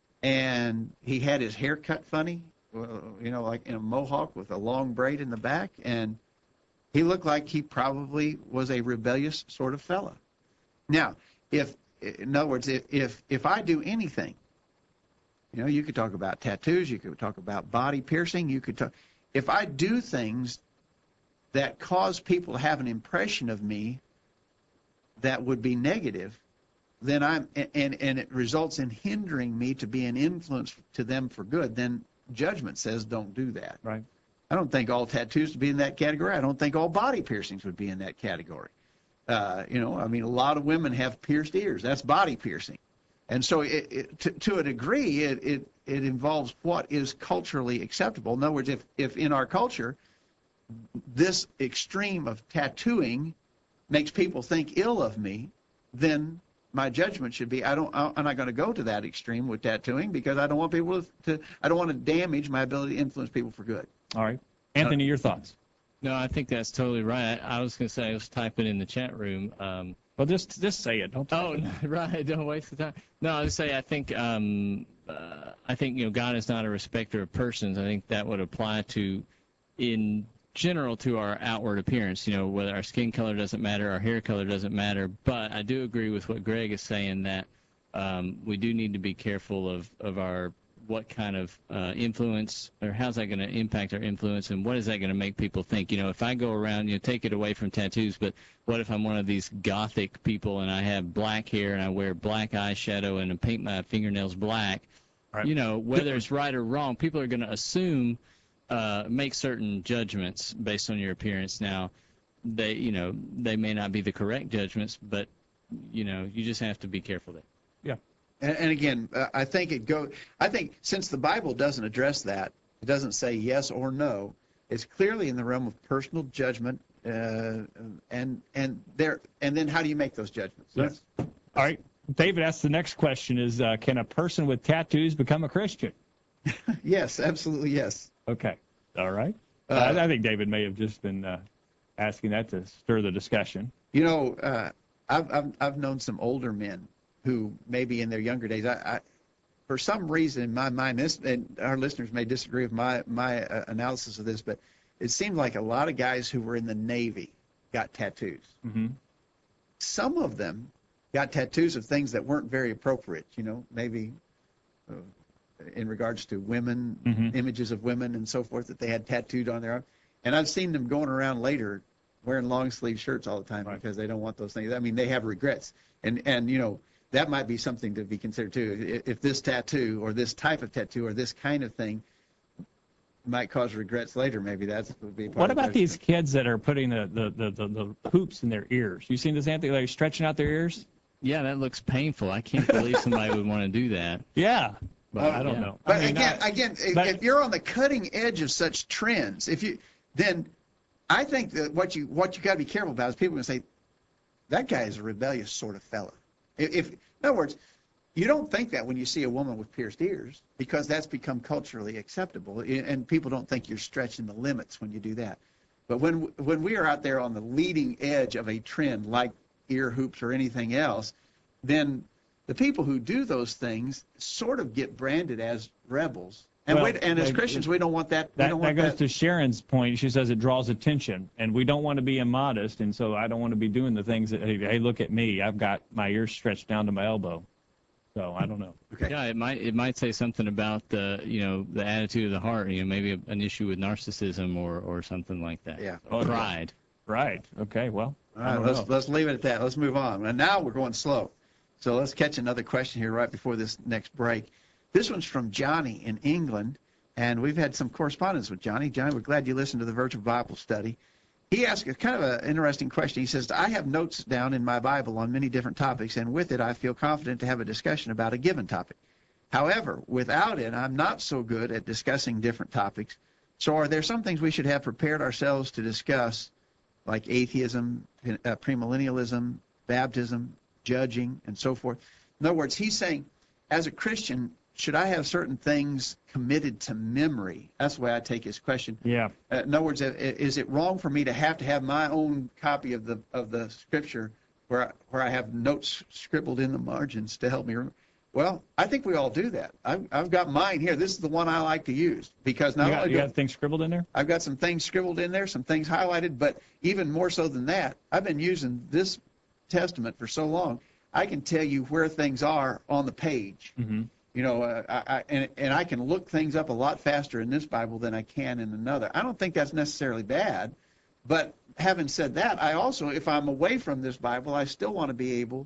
And he had his hair cut funny, you know, like in a mohawk with a long braid in the back. And he looked like he probably was a rebellious sort of fella. Now, if, in other words, if, if, if I do anything, you know, you could talk about tattoos, you could talk about body piercing, you could talk, if I do things that cause people to have an impression of me that would be negative, then I'm and and it results in hindering me to be an influence to them for good, then judgment says don't do that. Right. I don't think all tattoos would be in that category. I don't think all body piercings would be in that category. Uh, you know, I mean, a lot of women have pierced ears. That's body piercing. And so it, it, to, to a degree, it, it, it involves what is culturally acceptable. In other words, if, if in our culture, this extreme of tattooing makes people think ill of me, then my judgment should be I don't I'm not going to go to that extreme with tattooing because I don't want people to I don't want to damage my ability to influence people for good. All right. Anthony, your thoughts? No, I think that's totally right. I, I was going to say, I was typing in the chat room. Um, Well, just just say it. Don't. oh, right. Don't waste the time. No, I was say I think um, uh, I think you know God is not a respecter of persons. I think that would apply to, in general, to our outward appearance. You know, whether our skin color doesn't matter, our hair color doesn't matter. But I do agree with what Greg is saying that um, we do need to be careful of of our what kind of uh, influence, or how's that going to impact our influence, and what is that going to make people think? You know, if I go around, you know, take it away from tattoos, but what if I'm one of these gothic people and I have black hair and I wear black eyeshadow and I paint my fingernails black? Right. You know, whether it's right or wrong, people are going to assume, uh, make certain judgments based on your appearance. Now, they, you know, they may not be the correct judgments, but, you know, you just have to be careful there. Yeah. And, and again, uh, I think it go. I think since the Bible doesn't address that, it doesn't say yes or no. It's clearly in the realm of personal judgment, uh, and and there. And then how do you make those judgments? Yes. All right. David asks the next question: Is uh, can a person with tattoos become a Christian? Yes, absolutely yes. Okay. All right. Uh, Uh, I, I think David may have just been uh, asking that to stir the discussion. You know, uh, I've, I've I've known some older men who maybe in their younger days, I, I for some reason in my mind, this and our listeners may disagree with my my uh, analysis of this, but it seemed like a lot of guys who were in the Navy got tattoos. Mm-hmm. Some of them got tattoos of things that weren't very appropriate. You know, maybe uh, in regards to women, Mhm. images of women and so forth that they had tattooed on their arm. And I've seen them going around later wearing long sleeve shirts all the time Right. because they don't want those things. I mean, they have regrets. And, and, you know, that might be something to be considered too. If, if this tattoo or this type of tattoo or this kind of thing might cause regrets later, maybe that's would be part What of about that. these kids that are putting the, the, the, the, the hoops in their ears? You seen this, Anthony? They're stretching out their ears? Yeah, that looks painful. I can't believe somebody would want to do that. Yeah. But Oh, I don't yeah. know. But I mean, again, I- again, if- but- if you're on the cutting edge of such trends, if you then I think that what you what you got to be careful about is people going to say that guy is a rebellious sort of fella. If, if in other words, you don't think that when you see a woman with pierced ears because that's become culturally acceptable, and people don't think you're stretching the limits when you do that. But when when we are out there on the leading edge of a trend like ear hoops or anything else, then the people who do those things sort of get branded as rebels. And, Well, we, and as they- Christians, we don't want that. We That, don't that want goes that. to Sharon's point. She says it draws attention, and we don't want to be immodest, and so I don't want to be doing the things that, hey, hey, look at me. I've got my ears stretched down to my elbow. So I don't know. Okay. Yeah, it might it might say something about the you know the attitude of the heart. You know, maybe a, an issue with narcissism or or something like that. Yeah. Oh, yeah. Pride. Right. Okay. Well, All I right, don't let's know. let's leave it at that. Let's move on. And now we're going slow. So let's catch another question here right before this next break. This one's from Johnny in England, and we've had some correspondence with Johnny. Johnny, we're glad you listened to the Virtual Bible Study. He asked a kind of an interesting question. He says, I have notes down in my Bible on many different topics, and with it, I feel confident to have a discussion about a given topic. However, without it, I'm not so good at discussing different topics. So are there some things we should have prepared ourselves to discuss, like atheism, uh, premillennialism, baptism, judging, and so forth? In other words, he's saying, as a Christian, should I have certain things committed to memory? That's the way I take his question. Yeah. Uh, in other words, i- is it wrong for me to have to have my own copy of the of the scripture where I, where I have notes scribbled in the margins to help me remember? Well, I think we all do that. I've, I've got mine here. This is the one I like to use because not You got, only you do got things scribbled in there? I've got some things scribbled in there, some things highlighted, but even more so than that, I've been using this Testament for so long, I can tell you where things are on the page. Mm-hmm. You know, uh, I, I, and, and I can look things up a lot faster in this Bible than I can in another. I don't think that's necessarily bad, but having said that, I also, if I'm away from this Bible, I still want to be able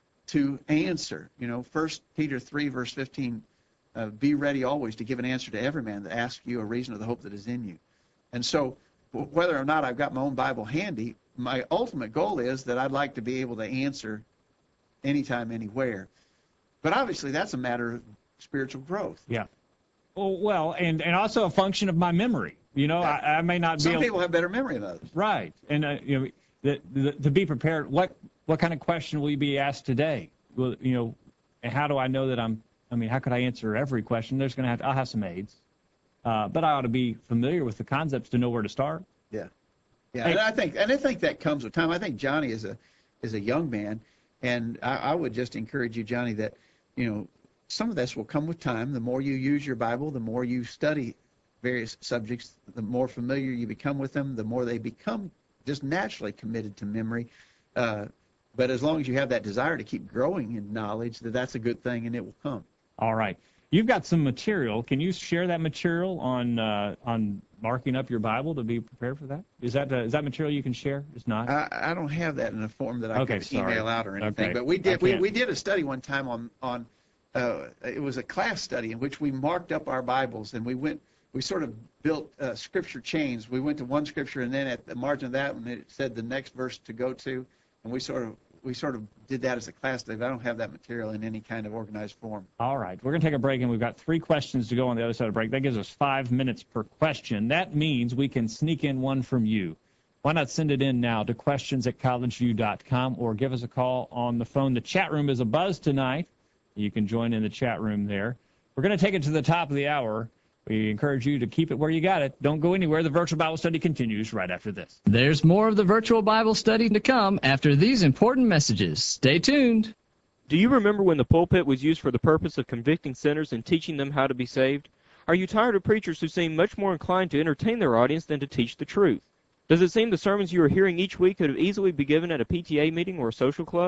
to answer. You know, First Peter three, verse fifteen, uh, be ready always to give an answer to every man that asks you a reason of the hope that is in you. And so w- whether or not I've got my own Bible handy, my ultimate goal is that I'd like to be able to answer anytime, anywhere. But obviously that's a matter of spiritual growth. Yeah. Oh, well, and, and also a function of my memory. You know, I, I may not be Some able people have better memory than others. Right. And, uh, you know, the, the, to be prepared, what, what kind of question will you be asked today? Well, you know, and how do I know that I'm, I mean, how could I answer every question? There's going to have, I'll have some aids. Uh, but I ought to be familiar with the concepts to know where to start. Yeah. Yeah. Hey. And I think, and I think that comes with time. I think Johnny is a, is a young man. And I, I would just encourage you, Johnny, that, you know, some of this will come with time. The more you use your Bible, the more you study various subjects, the more familiar you become with them, the more they become just naturally committed to memory. Uh, but as long as you have that desire to keep growing in knowledge, that that's a good thing, and it will come. All right. You've got some material. Can you share that material on uh, on marking up your Bible to be prepared for that? Is that uh, is that material you can share? It's not. I, I don't have that in a form that I Okay, can sorry. email out or anything. Okay. But we I did we, can't. we did a study one time on on uh, it was a class study in which we marked up our Bibles, and we went we sort of built uh, scripture chains. We went to one scripture, and then at the margin of that one it said the next verse to go to, and we sort of we sort of did that as a class study. But I don't have that material in any kind of organized form. All right. We're going to take a break, and we've got three questions to go on the other side of the break. That gives us five minutes per question. That means we can sneak in one from you. Why not send it in now to questions at collegeview dot com or give us a call on the phone. The chat room is abuzz tonight. You can join in the chat room there. We're going to take it to the top of the hour. We encourage you to keep it where you got it. Don't go anywhere. The virtual Bible study continues right after this. There's more of the virtual Bible study to come after these important messages. Stay tuned. Do you remember when the pulpit was used for the purpose of convicting sinners and teaching them how to be saved? Are you tired of preachers who seem much more inclined to entertain their audience than to teach the truth? Does it seem the sermons you are hearing each week could have easily been given at a P T A meeting or a social club?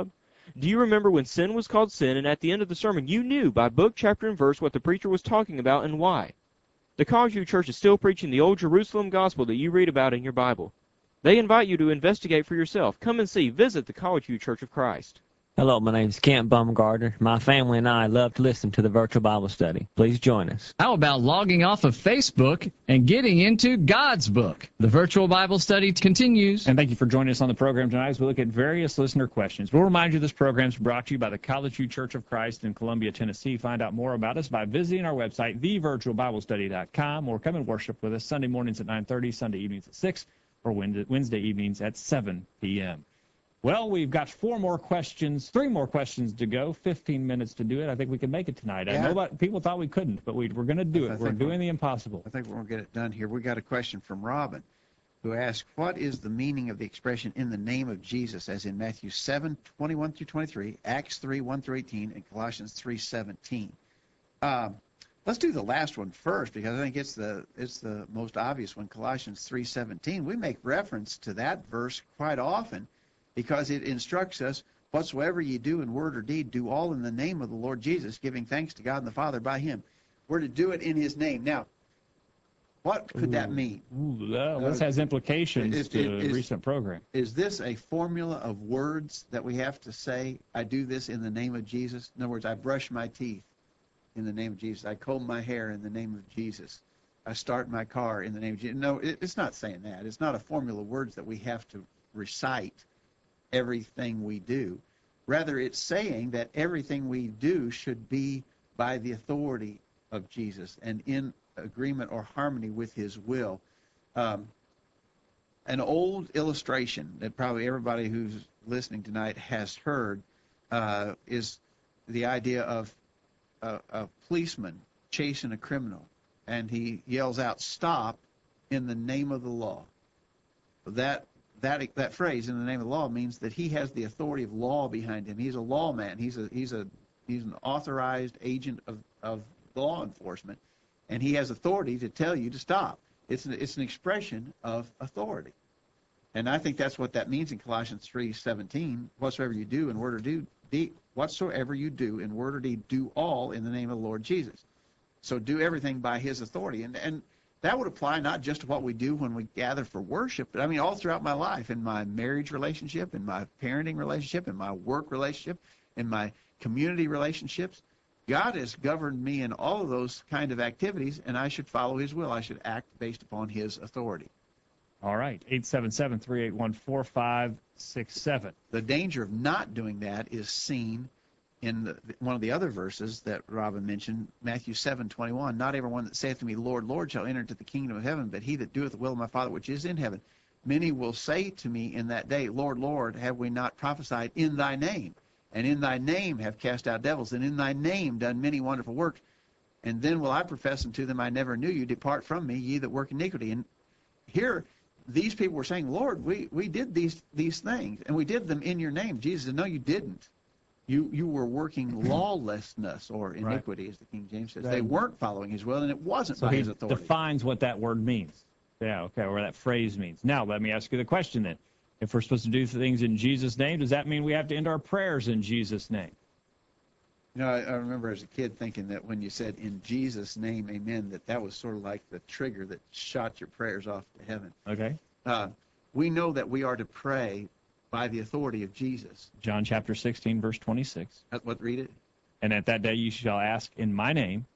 Do you remember when sin was called sin, and at the end of the sermon you knew by book, chapter, and verse what the preacher was talking about and why? The College View Church is still preaching the old Jerusalem gospel that you read about in your Bible. They invite you to investigate for yourself. Come and see. Visit the College View Church of Christ. Hello, my name is Kent Bumgarner. My family and I love to listen to the virtual Bible study. Please join us. How about logging off of Facebook and getting into God's book? The virtual Bible study continues. And thank you for joining us on the program tonight as we look at various listener questions. We'll remind you this program is brought to you by the College View Church of Christ in Columbia, Tennessee. Find out more about us by visiting our website, the virtual bible study dot com, or come and worship with us Sunday mornings at nine thirty, Sunday evenings at six, or Wednesday evenings at seven p m Well, we've got four more questions, three more questions to go, fifteen minutes to do it. I think we can make it tonight. Yeah. I know about, people thought we couldn't, but we, we're going to do I it. We're think doing we're- the impossible. I think we're going to get it done here. We got a question from Robin, who asked, what is the meaning of the expression in the name of Jesus, as in Matthew seven, twenty-one through twenty-three, Acts three, one through eighteen, and Colossians three, seventeen? Um, let's do the last one first, because I think it's the it's the most obvious one, Colossians three, seventeen. We make reference to that verse quite often because it instructs us, whatsoever ye do in word or deed, do all in the name of the Lord Jesus, giving thanks to God and the Father by him. We're to do it in his name. Now, what could that mean? Ooh, that, this has implications Is- to is- a recent program. Is this a formula of words that we have to say, I do this in the name of Jesus? In other words, I brush my teeth in the name of Jesus. I comb my hair in the name of Jesus. I start my car in the name of Jesus. No, it, it's not saying that. It's not a formula of words that we have to recite everything we do. Rather, it's saying that everything we do should be by the authority of Jesus and in agreement or harmony with his will. Um, an old illustration that probably everybody who's listening tonight has heard uh, is the idea of a, a policeman chasing a criminal, and he yells out, "Stop," in the name of the law. That that that phrase, "in the name of the law," means that he has the authority of law behind him. He's a lawman. He's a he's a he's an authorized agent of, of law enforcement, and he has authority to tell you to stop. It's an, it's an expression of authority. And I think that's what that means in Colossians three seventeen. Whatsoever you do in word or do, deed, whatsoever you do in word or deed, do all in the name of the Lord Jesus. So do everything by his authority. And and that would apply not just to what we do when we gather for worship, but I mean all throughout my life, in my marriage relationship, in my parenting relationship, in my work relationship, in my community relationships. God has governed me in all of those kind of activities, and I should follow his will. I should act based upon his authority. All right, eight seven seven, three eight one, four five six seven. The danger of not doing that is seen in the, one of the other verses that Robin mentioned, Matthew seven twenty-one. Not everyone that saith to me, Lord, Lord, shall enter into the kingdom of heaven, but he that doeth the will of my Father which is in heaven. Many will say to me in that day, Lord, Lord, have we not prophesied in thy name? And in thy name have cast out devils, and in thy name done many wonderful works. And then will I profess unto them, I never knew you. Depart from me, ye that work iniquity. And here, these people were saying, Lord, we, we did these these things, and we did them in your name. Jesus said, no, you didn't. You you were working lawlessness or iniquity, as the King James says. They weren't following his will, and it wasn't So by he his authority. defines what that word means. Yeah, okay, or that phrase means. Now, let me ask you the question then. If we're supposed to do things in Jesus' name, does that mean we have to end our prayers in Jesus' name? You know, I, I remember as a kid thinking that when you said, in Jesus' name, amen, that that was sort of like the trigger that shot your prayers off to heaven. Okay. Uh, we know that we are to pray by the authority of Jesus. John chapter sixteen, verse twenty-six. Uh, What, read it? And at that day you shall ask in my name.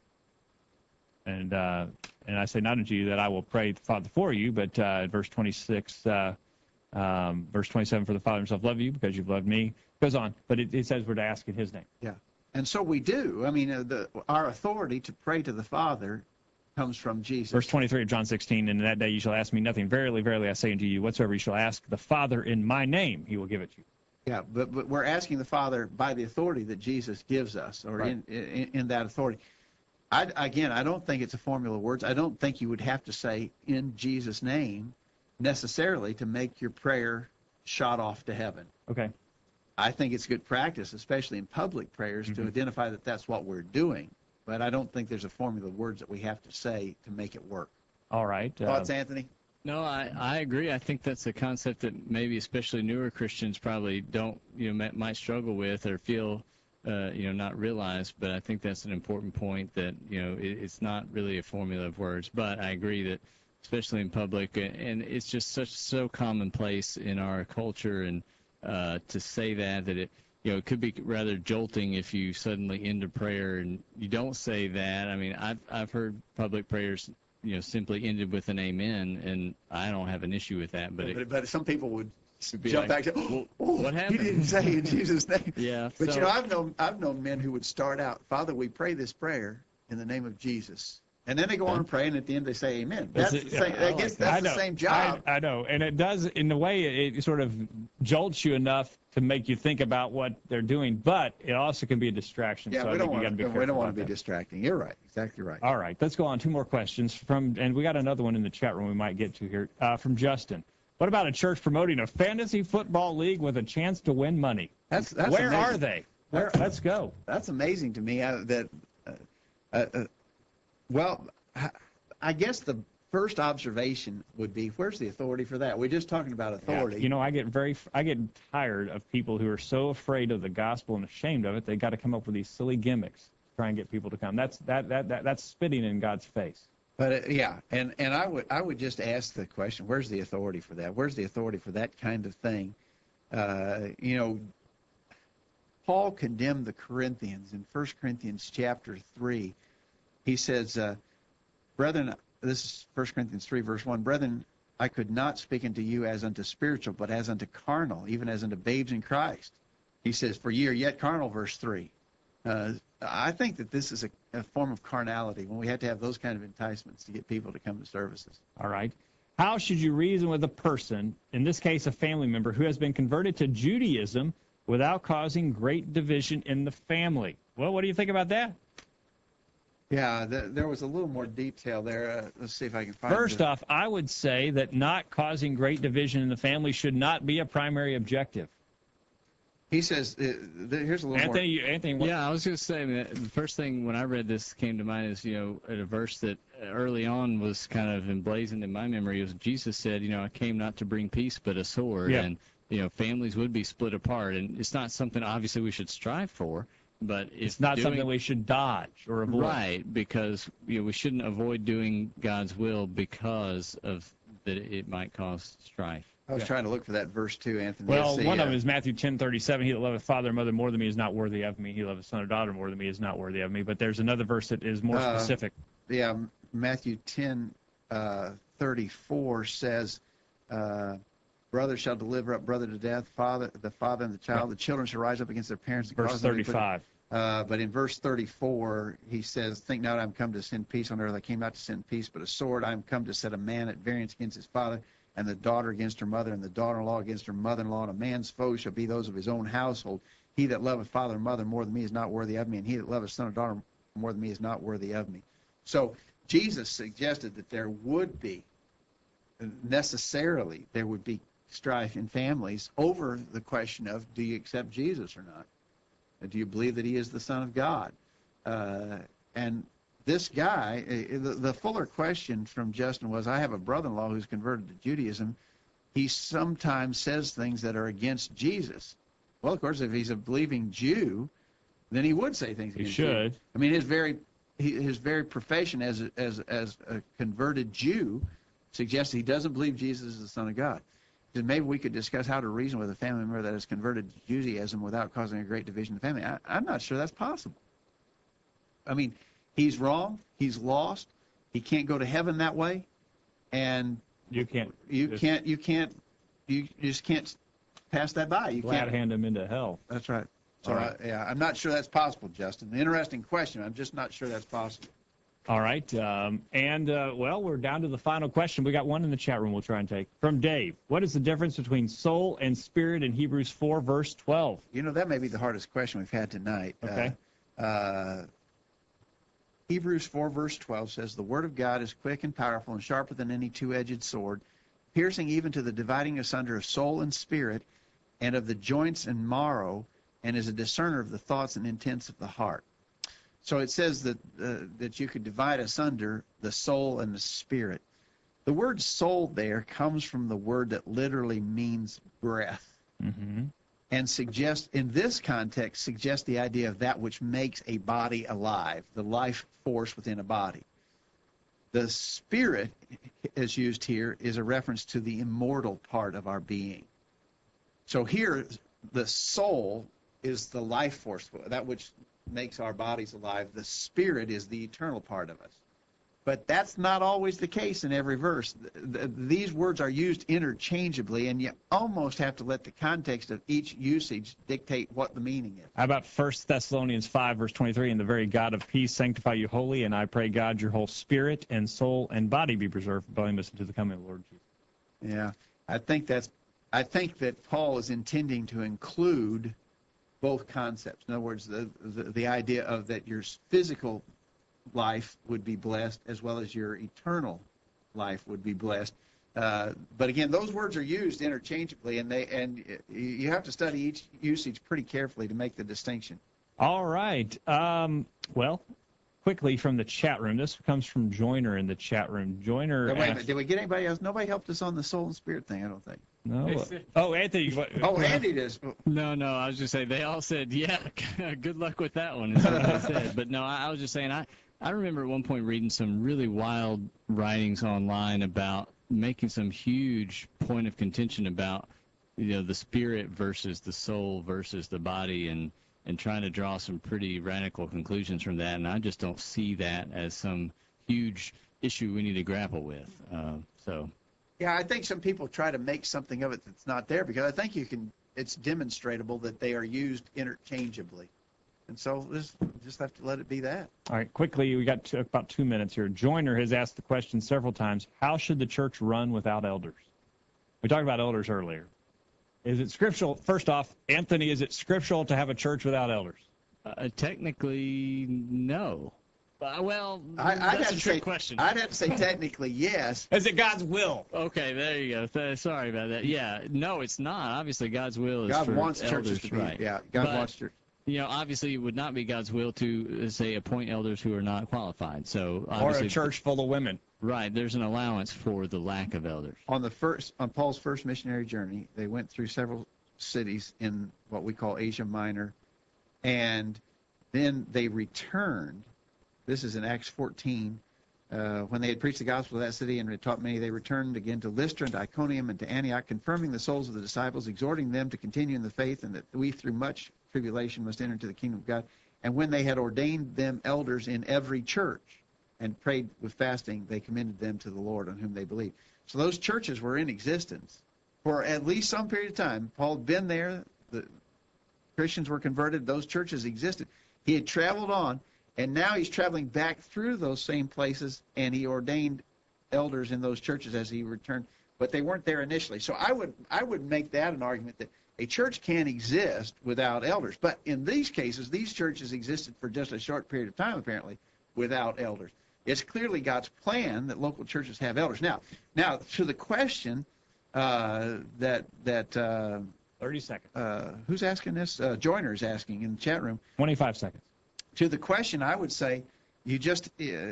And uh, and I say not unto you that I will pray the Father for you, but uh, verse twenty-six, uh, um, verse twenty-seven, for the Father himself love you because you've loved me. Goes on, but it, it says we're to ask in his name. Yeah. And so we do. I mean, uh, the, our authority to pray to the Father comes from Jesus. Verse twenty-three of John sixteen, and in that day you shall ask me nothing. Verily, verily, I say unto you, whatsoever you shall ask the Father in my name, he will give it to you. Yeah, but, but we're asking the Father by the authority that Jesus gives us, or Right. in, in in that authority. I, again, I don't think it's a formula of words. I don't think you would have to say in Jesus' name necessarily to make your prayer shot off to heaven. Okay. I think it's good practice, especially in public prayers, Mm-hmm. to identify that that's what we're doing. But I don't think there's a formula of words that we have to say to make it work. All right. Uh, Thoughts, Anthony? No, I, I agree. I think that's a concept that maybe especially newer Christians probably don't, you know, might, might struggle with or feel, uh, you know, not realize. But I think that's an important point that, you know, it, it's not really a formula of words. But I agree that especially in public, and, and it's just such so commonplace in our culture, and uh, to say that, that it, you know, it could be rather jolting if you suddenly end a prayer and you don't say that. I mean, I've, I've heard public prayers, you know, simply ended with an amen, and I don't have an issue with that. But, But, it, but some people would be jump like, back to, "Well, oh, what he happened?" didn't say in Jesus' name. Yeah. But, so, you know, I've known, I've known men who would start out, Father, we pray this prayer in the name of Jesus. And then they go on and pray, and at the end they say amen. That's That's the it. same, Yeah, I I guess like that. that's I the know. same job. I, I know, and it does in a way. It, it sort of jolts you enough to make you think about what they're doing, but it also can be a distraction. Yeah, so I we think don't you got want to be to, careful we don't want to about be that. distracting. You're right. Exactly right. All right, let's go on. Two more questions from, and we got another one in the chat room we might get to here uh, from Justin. What about a church promoting a fantasy football league with a chance to win money? That's, that's Where amazing. are they? Where? Let's go. That's amazing to me. Uh, that, uh, uh, uh, well, I- I guess the first observation would be, where's the authority for that? We're just talking about authority. Yeah. You know, I get very, I get tired of people who are so afraid of the gospel and ashamed of it. They got to come up with these silly gimmicks to try and get people to come. That's that that, that that's spitting in God's face. But uh, yeah, and and I would I would just ask the question: where's the authority for that? Where's the authority for that kind of thing? Uh, you know, Paul condemned the Corinthians in First Corinthians chapter three. He says, uh, "Brethren," this is First Corinthians three, verse one. "Brethren, I could not speak unto you as unto spiritual, but as unto carnal, even as unto babes in Christ." He says, "For ye are yet carnal," verse three. Uh, I think that this is a, a form of carnality when we have to have those kind of enticements to get people to come to services. All right. How should you reason with a person, in this case a family member, who has been converted to Judaism without causing great division in the family? Well, what do you think about that? Yeah, the, there was a little more detail there. Uh, let's see if I can find First the, off, I would say that not causing great division in the family should not be a primary objective. He says, uh, the, here's a little Anthony, you, Anthony, what, yeah, I was going to say, I mean, the first thing when I read this came to mind is, you know, a verse that early on was kind of emblazoned in my memory. Was Jesus said, you know, I came not to bring peace but a sword. Yeah. And, you know, families would be split apart. And it's not something obviously we should strive for, but if it's not doing, something we should dodge or avoid. Right, because, you know, we shouldn't avoid doing God's will because of that it might cause strife. I was Yeah. trying to look for that verse too, Anthony. Well, Let's see, one uh, of them is Matthew ten thirty-seven. He that loveth father or mother more than me is not worthy of me. He that loveth son or daughter more than me is not worthy of me. But there's another verse that is more Uh, specific. yeah, Matthew ten uh, thirty-four says, uh, "Brother shall deliver up brother to death, father the father and the child. The children shall rise up against their parents." And Verse cause them to be put- thirty-five. Uh, but in verse thirty-four, he says, "Think not I am come to send peace on earth. I came not to send peace, but a sword. I am come to set a man at variance against his father, and the daughter against her mother, and the daughter-in-law against her mother-in-law. And a man's foes shall be those of his own household. He that loveth father and mother more than me is not worthy of me, and he that loveth son or daughter more than me is not worthy of me." So Jesus suggested that there would be, necessarily, there would be strife in families over the question of, do you accept Jesus or not? Do you believe that he is the Son of God? Uh, and this guy, uh, the, the fuller question from Justin was, I have a brother-in-law who's converted to Judaism. He sometimes says things that are against Jesus. Well, of course, if he's a believing Jew, then he would say things He against should. Jesus. I mean, his very he, his very profession as a, as as a converted Jew suggests he doesn't believe Jesus is the Son of God. Then maybe we could discuss how to reason with a family member that is converted to Judaism without causing a great division in the family. I, I'm not sure that's possible. I mean, he's wrong. He's lost. He can't go to heaven that way, and You can't. you just can't. You can't. You just can't pass that by. You glad can't. hand him into hell. That's right. So All right. I, yeah, I'm not sure that's possible, Justin. Interesting question. I'm just not sure that's possible. All right. Um, and, uh, well, we're down to the final question. We got one in the chat room we'll try and take. From Dave, what is the difference between soul and spirit in Hebrews four, verse twelve? You know, that may be the hardest question we've had tonight. Okay. Uh, uh, Hebrews four, verse twelve says, "The word of God is quick and powerful and sharper than any two-edged sword, piercing even to the dividing asunder of soul and spirit, and of the joints and marrow, and is a discerner of the thoughts and intents of the heart." So it says that uh, that you could divide asunder the soul and the spirit. The word soul there comes from the word that literally means breath, Mm-hmm. and suggests, in this context, suggests the idea of that which makes a body alive, the life force within a body. The spirit, as used here, is a reference to the immortal part of our being. So here, the soul is the life force, that which makes our bodies alive. The spirit is the eternal part of us. But that's not always the case in every verse. These words are used interchangeably, and you almost have to let the context of each usage dictate what the meaning is. How about First Thessalonians five, verse twenty-three, and the very God of peace sanctify you wholly, and I pray God your whole spirit and soul and body be preserved for blameless unto the coming of the Lord Jesus. Yeah, I think that's, I think that Paul is intending to include both concepts. In other words, the, the, the idea of that your physical life would be blessed as well as your eternal life would be blessed. Uh, but again, those words are used interchangeably, and they and you have to study each usage pretty carefully to make the distinction. All right. Um, well, quickly from the chat room. This comes from Joyner in the chat room. Joyner. Now, wait a asked, minute, did we get anybody else? Nobody helped us on the soul and spirit thing, I don't think. no. Oh, Anthony. What, Oh, Andy does. No, no, I was just saying they all said, yeah, good luck with that one, is what I said. But no, I, I was just saying, I, I remember at one point reading some really wild writings online about making some huge point of contention about, you know, the spirit versus the soul versus the body, and, and trying to draw some pretty radical conclusions from that. And I just don't see that as some huge issue we need to grapple with. Uh, so. Yeah, I think some people try to make something of it that's not there, because I think you can, it's demonstrable that they are used interchangeably. And so just, just have to let it be that. All right, quickly, we got two, about two minutes here. Joyner has asked the question several times, how should the church run without elders? We talked about elders earlier. Is it scriptural? First off, Anthony, is it scriptural to have a church without elders? Uh, technically, no. Uh, well, I, I'd that's have a to trick say, question. I'd have to say technically yes. Is it God's will? Okay, there you go. Th- sorry about that. Yeah, no, it's not. Obviously, God's will is God for wants elders, churches to be, right? yeah, God But, wants churches. You know, obviously, it would not be God's will to uh, say appoint elders who are not qualified. So, Or obviously, a church full of women? right? There's an allowance for the lack of elders. On the first, on Paul's first missionary journey, they went through several cities in what we call Asia Minor, and then they returned. This is in Acts fourteen. Uh, when they had preached the gospel of that city and had taught many, they returned again to Lystra and to Iconium and to Antioch, confirming the souls of the disciples, exhorting them to continue in the faith, and that we through much tribulation must enter into the kingdom of God. And when they had ordained them elders in every church and prayed with fasting, they commended them to the Lord on whom they believed. So those churches were in existence for at least some period of time. Paul had been there. The Christians were converted. Those churches existed. He had traveled on, and now he's traveling back through those same places, and he ordained elders in those churches as he returned, but they weren't there initially. So I would I would make that an argument that a church can exist without elders. But in these cases, these churches existed for just a short period of time, apparently, without elders. It's clearly God's plan that local churches have elders. Now, now to the question uh, that that uh, thirty seconds. Uh, who's asking this? Uh, Joyner is asking in the chat room. twenty-five seconds. To the question, I would say you just, uh,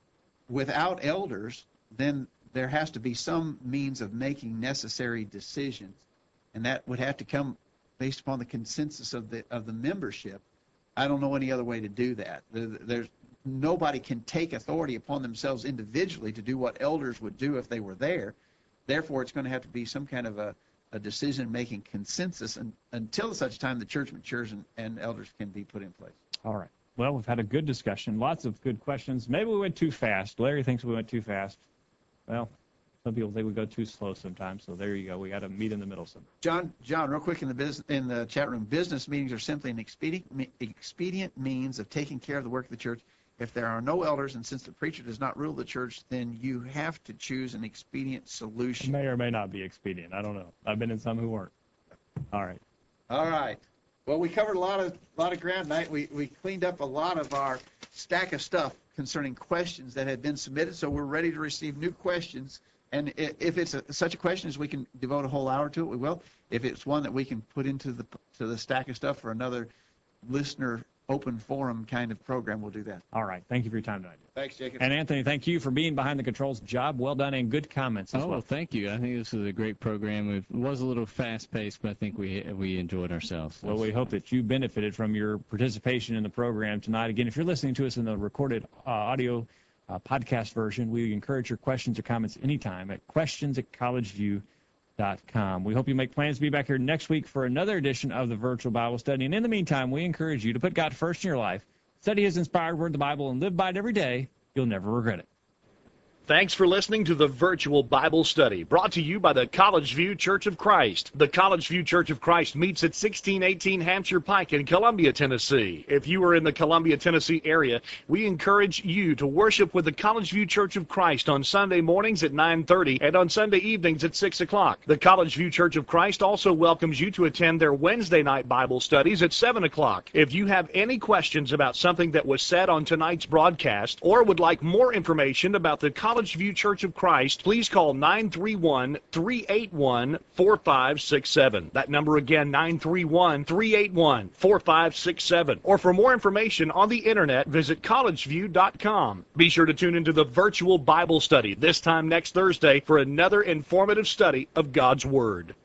without elders, then there has to be some means of making necessary decisions, and that would have to come based upon the consensus of the of the membership. I don't know any other way to do that. There, there's nobody can take authority upon themselves individually to do what elders would do if they were there. Therefore, it's going to have to be some kind of a, a decision-making consensus and, until such time the church matures and, and elders can be put in place. All right. Well, we've had a good discussion, lots of good questions. Maybe we went too fast. Larry thinks we went too fast. Well, some people think we go too slow sometimes, so there you go. We got to meet in the middle somewhere. John, John, real quick in the business, in the chat room, business meetings are simply an expedient, expedient means of taking care of the work of the church. If there are no elders, and since the preacher does not rule the church, then you have to choose an expedient solution. It may or may not be expedient. I don't know. I've been in some who weren't. All right. All right. Well, we covered a lot of lot of ground tonight. We we cleaned up a lot of our stack of stuff concerning questions that had been submitted, so we're ready to receive new questions. And if it's a, such a question as we can devote a whole hour to it, we will. If it's one that we can put into the to the stack of stuff for another listener open forum kind of program, we'll do that. All right. Thank you for your time tonight. Thanks, Jacob. And Anthony, thank you for being behind the controls. Job well done and good comments as Oh, well. well, thank you. I think this was a great program. It was a little fast-paced, but I think we we enjoyed ourselves. Well, we hope that you benefited from your participation in the program tonight. Again, if you're listening to us in the recorded uh, audio uh, podcast version, we encourage your questions or comments anytime at questions at collegeview dot com. We hope you make plans to be back here next week for another edition of the Virtual Bible Study. And in the meantime, we encourage you to put God first in your life, study His inspired word, the Bible, and live by it every day. You'll never regret it. Thanks for listening to the Virtual Bible Study, brought to you by the College View Church of Christ. The College View Church of Christ meets at sixteen eighteen Hampshire Pike in Columbia, Tennessee. If you are in the Columbia, Tennessee area, we encourage you to worship with the College View Church of Christ on Sunday mornings at nine thirty and on Sunday evenings at six o'clock. The College View Church of Christ also welcomes you to attend their Wednesday night Bible studies at seven o'clock. If you have any questions about something that was said on tonight's broadcast or would like more information about the College College View Church of Christ, please call nine three one, three eight one, four five six seven. That number again, nine three one, three eight one, four five six seven. Or for more information on the internet, visit college view dot com. Be sure to tune into the Virtual Bible Study this time next Thursday for another informative study of God's Word.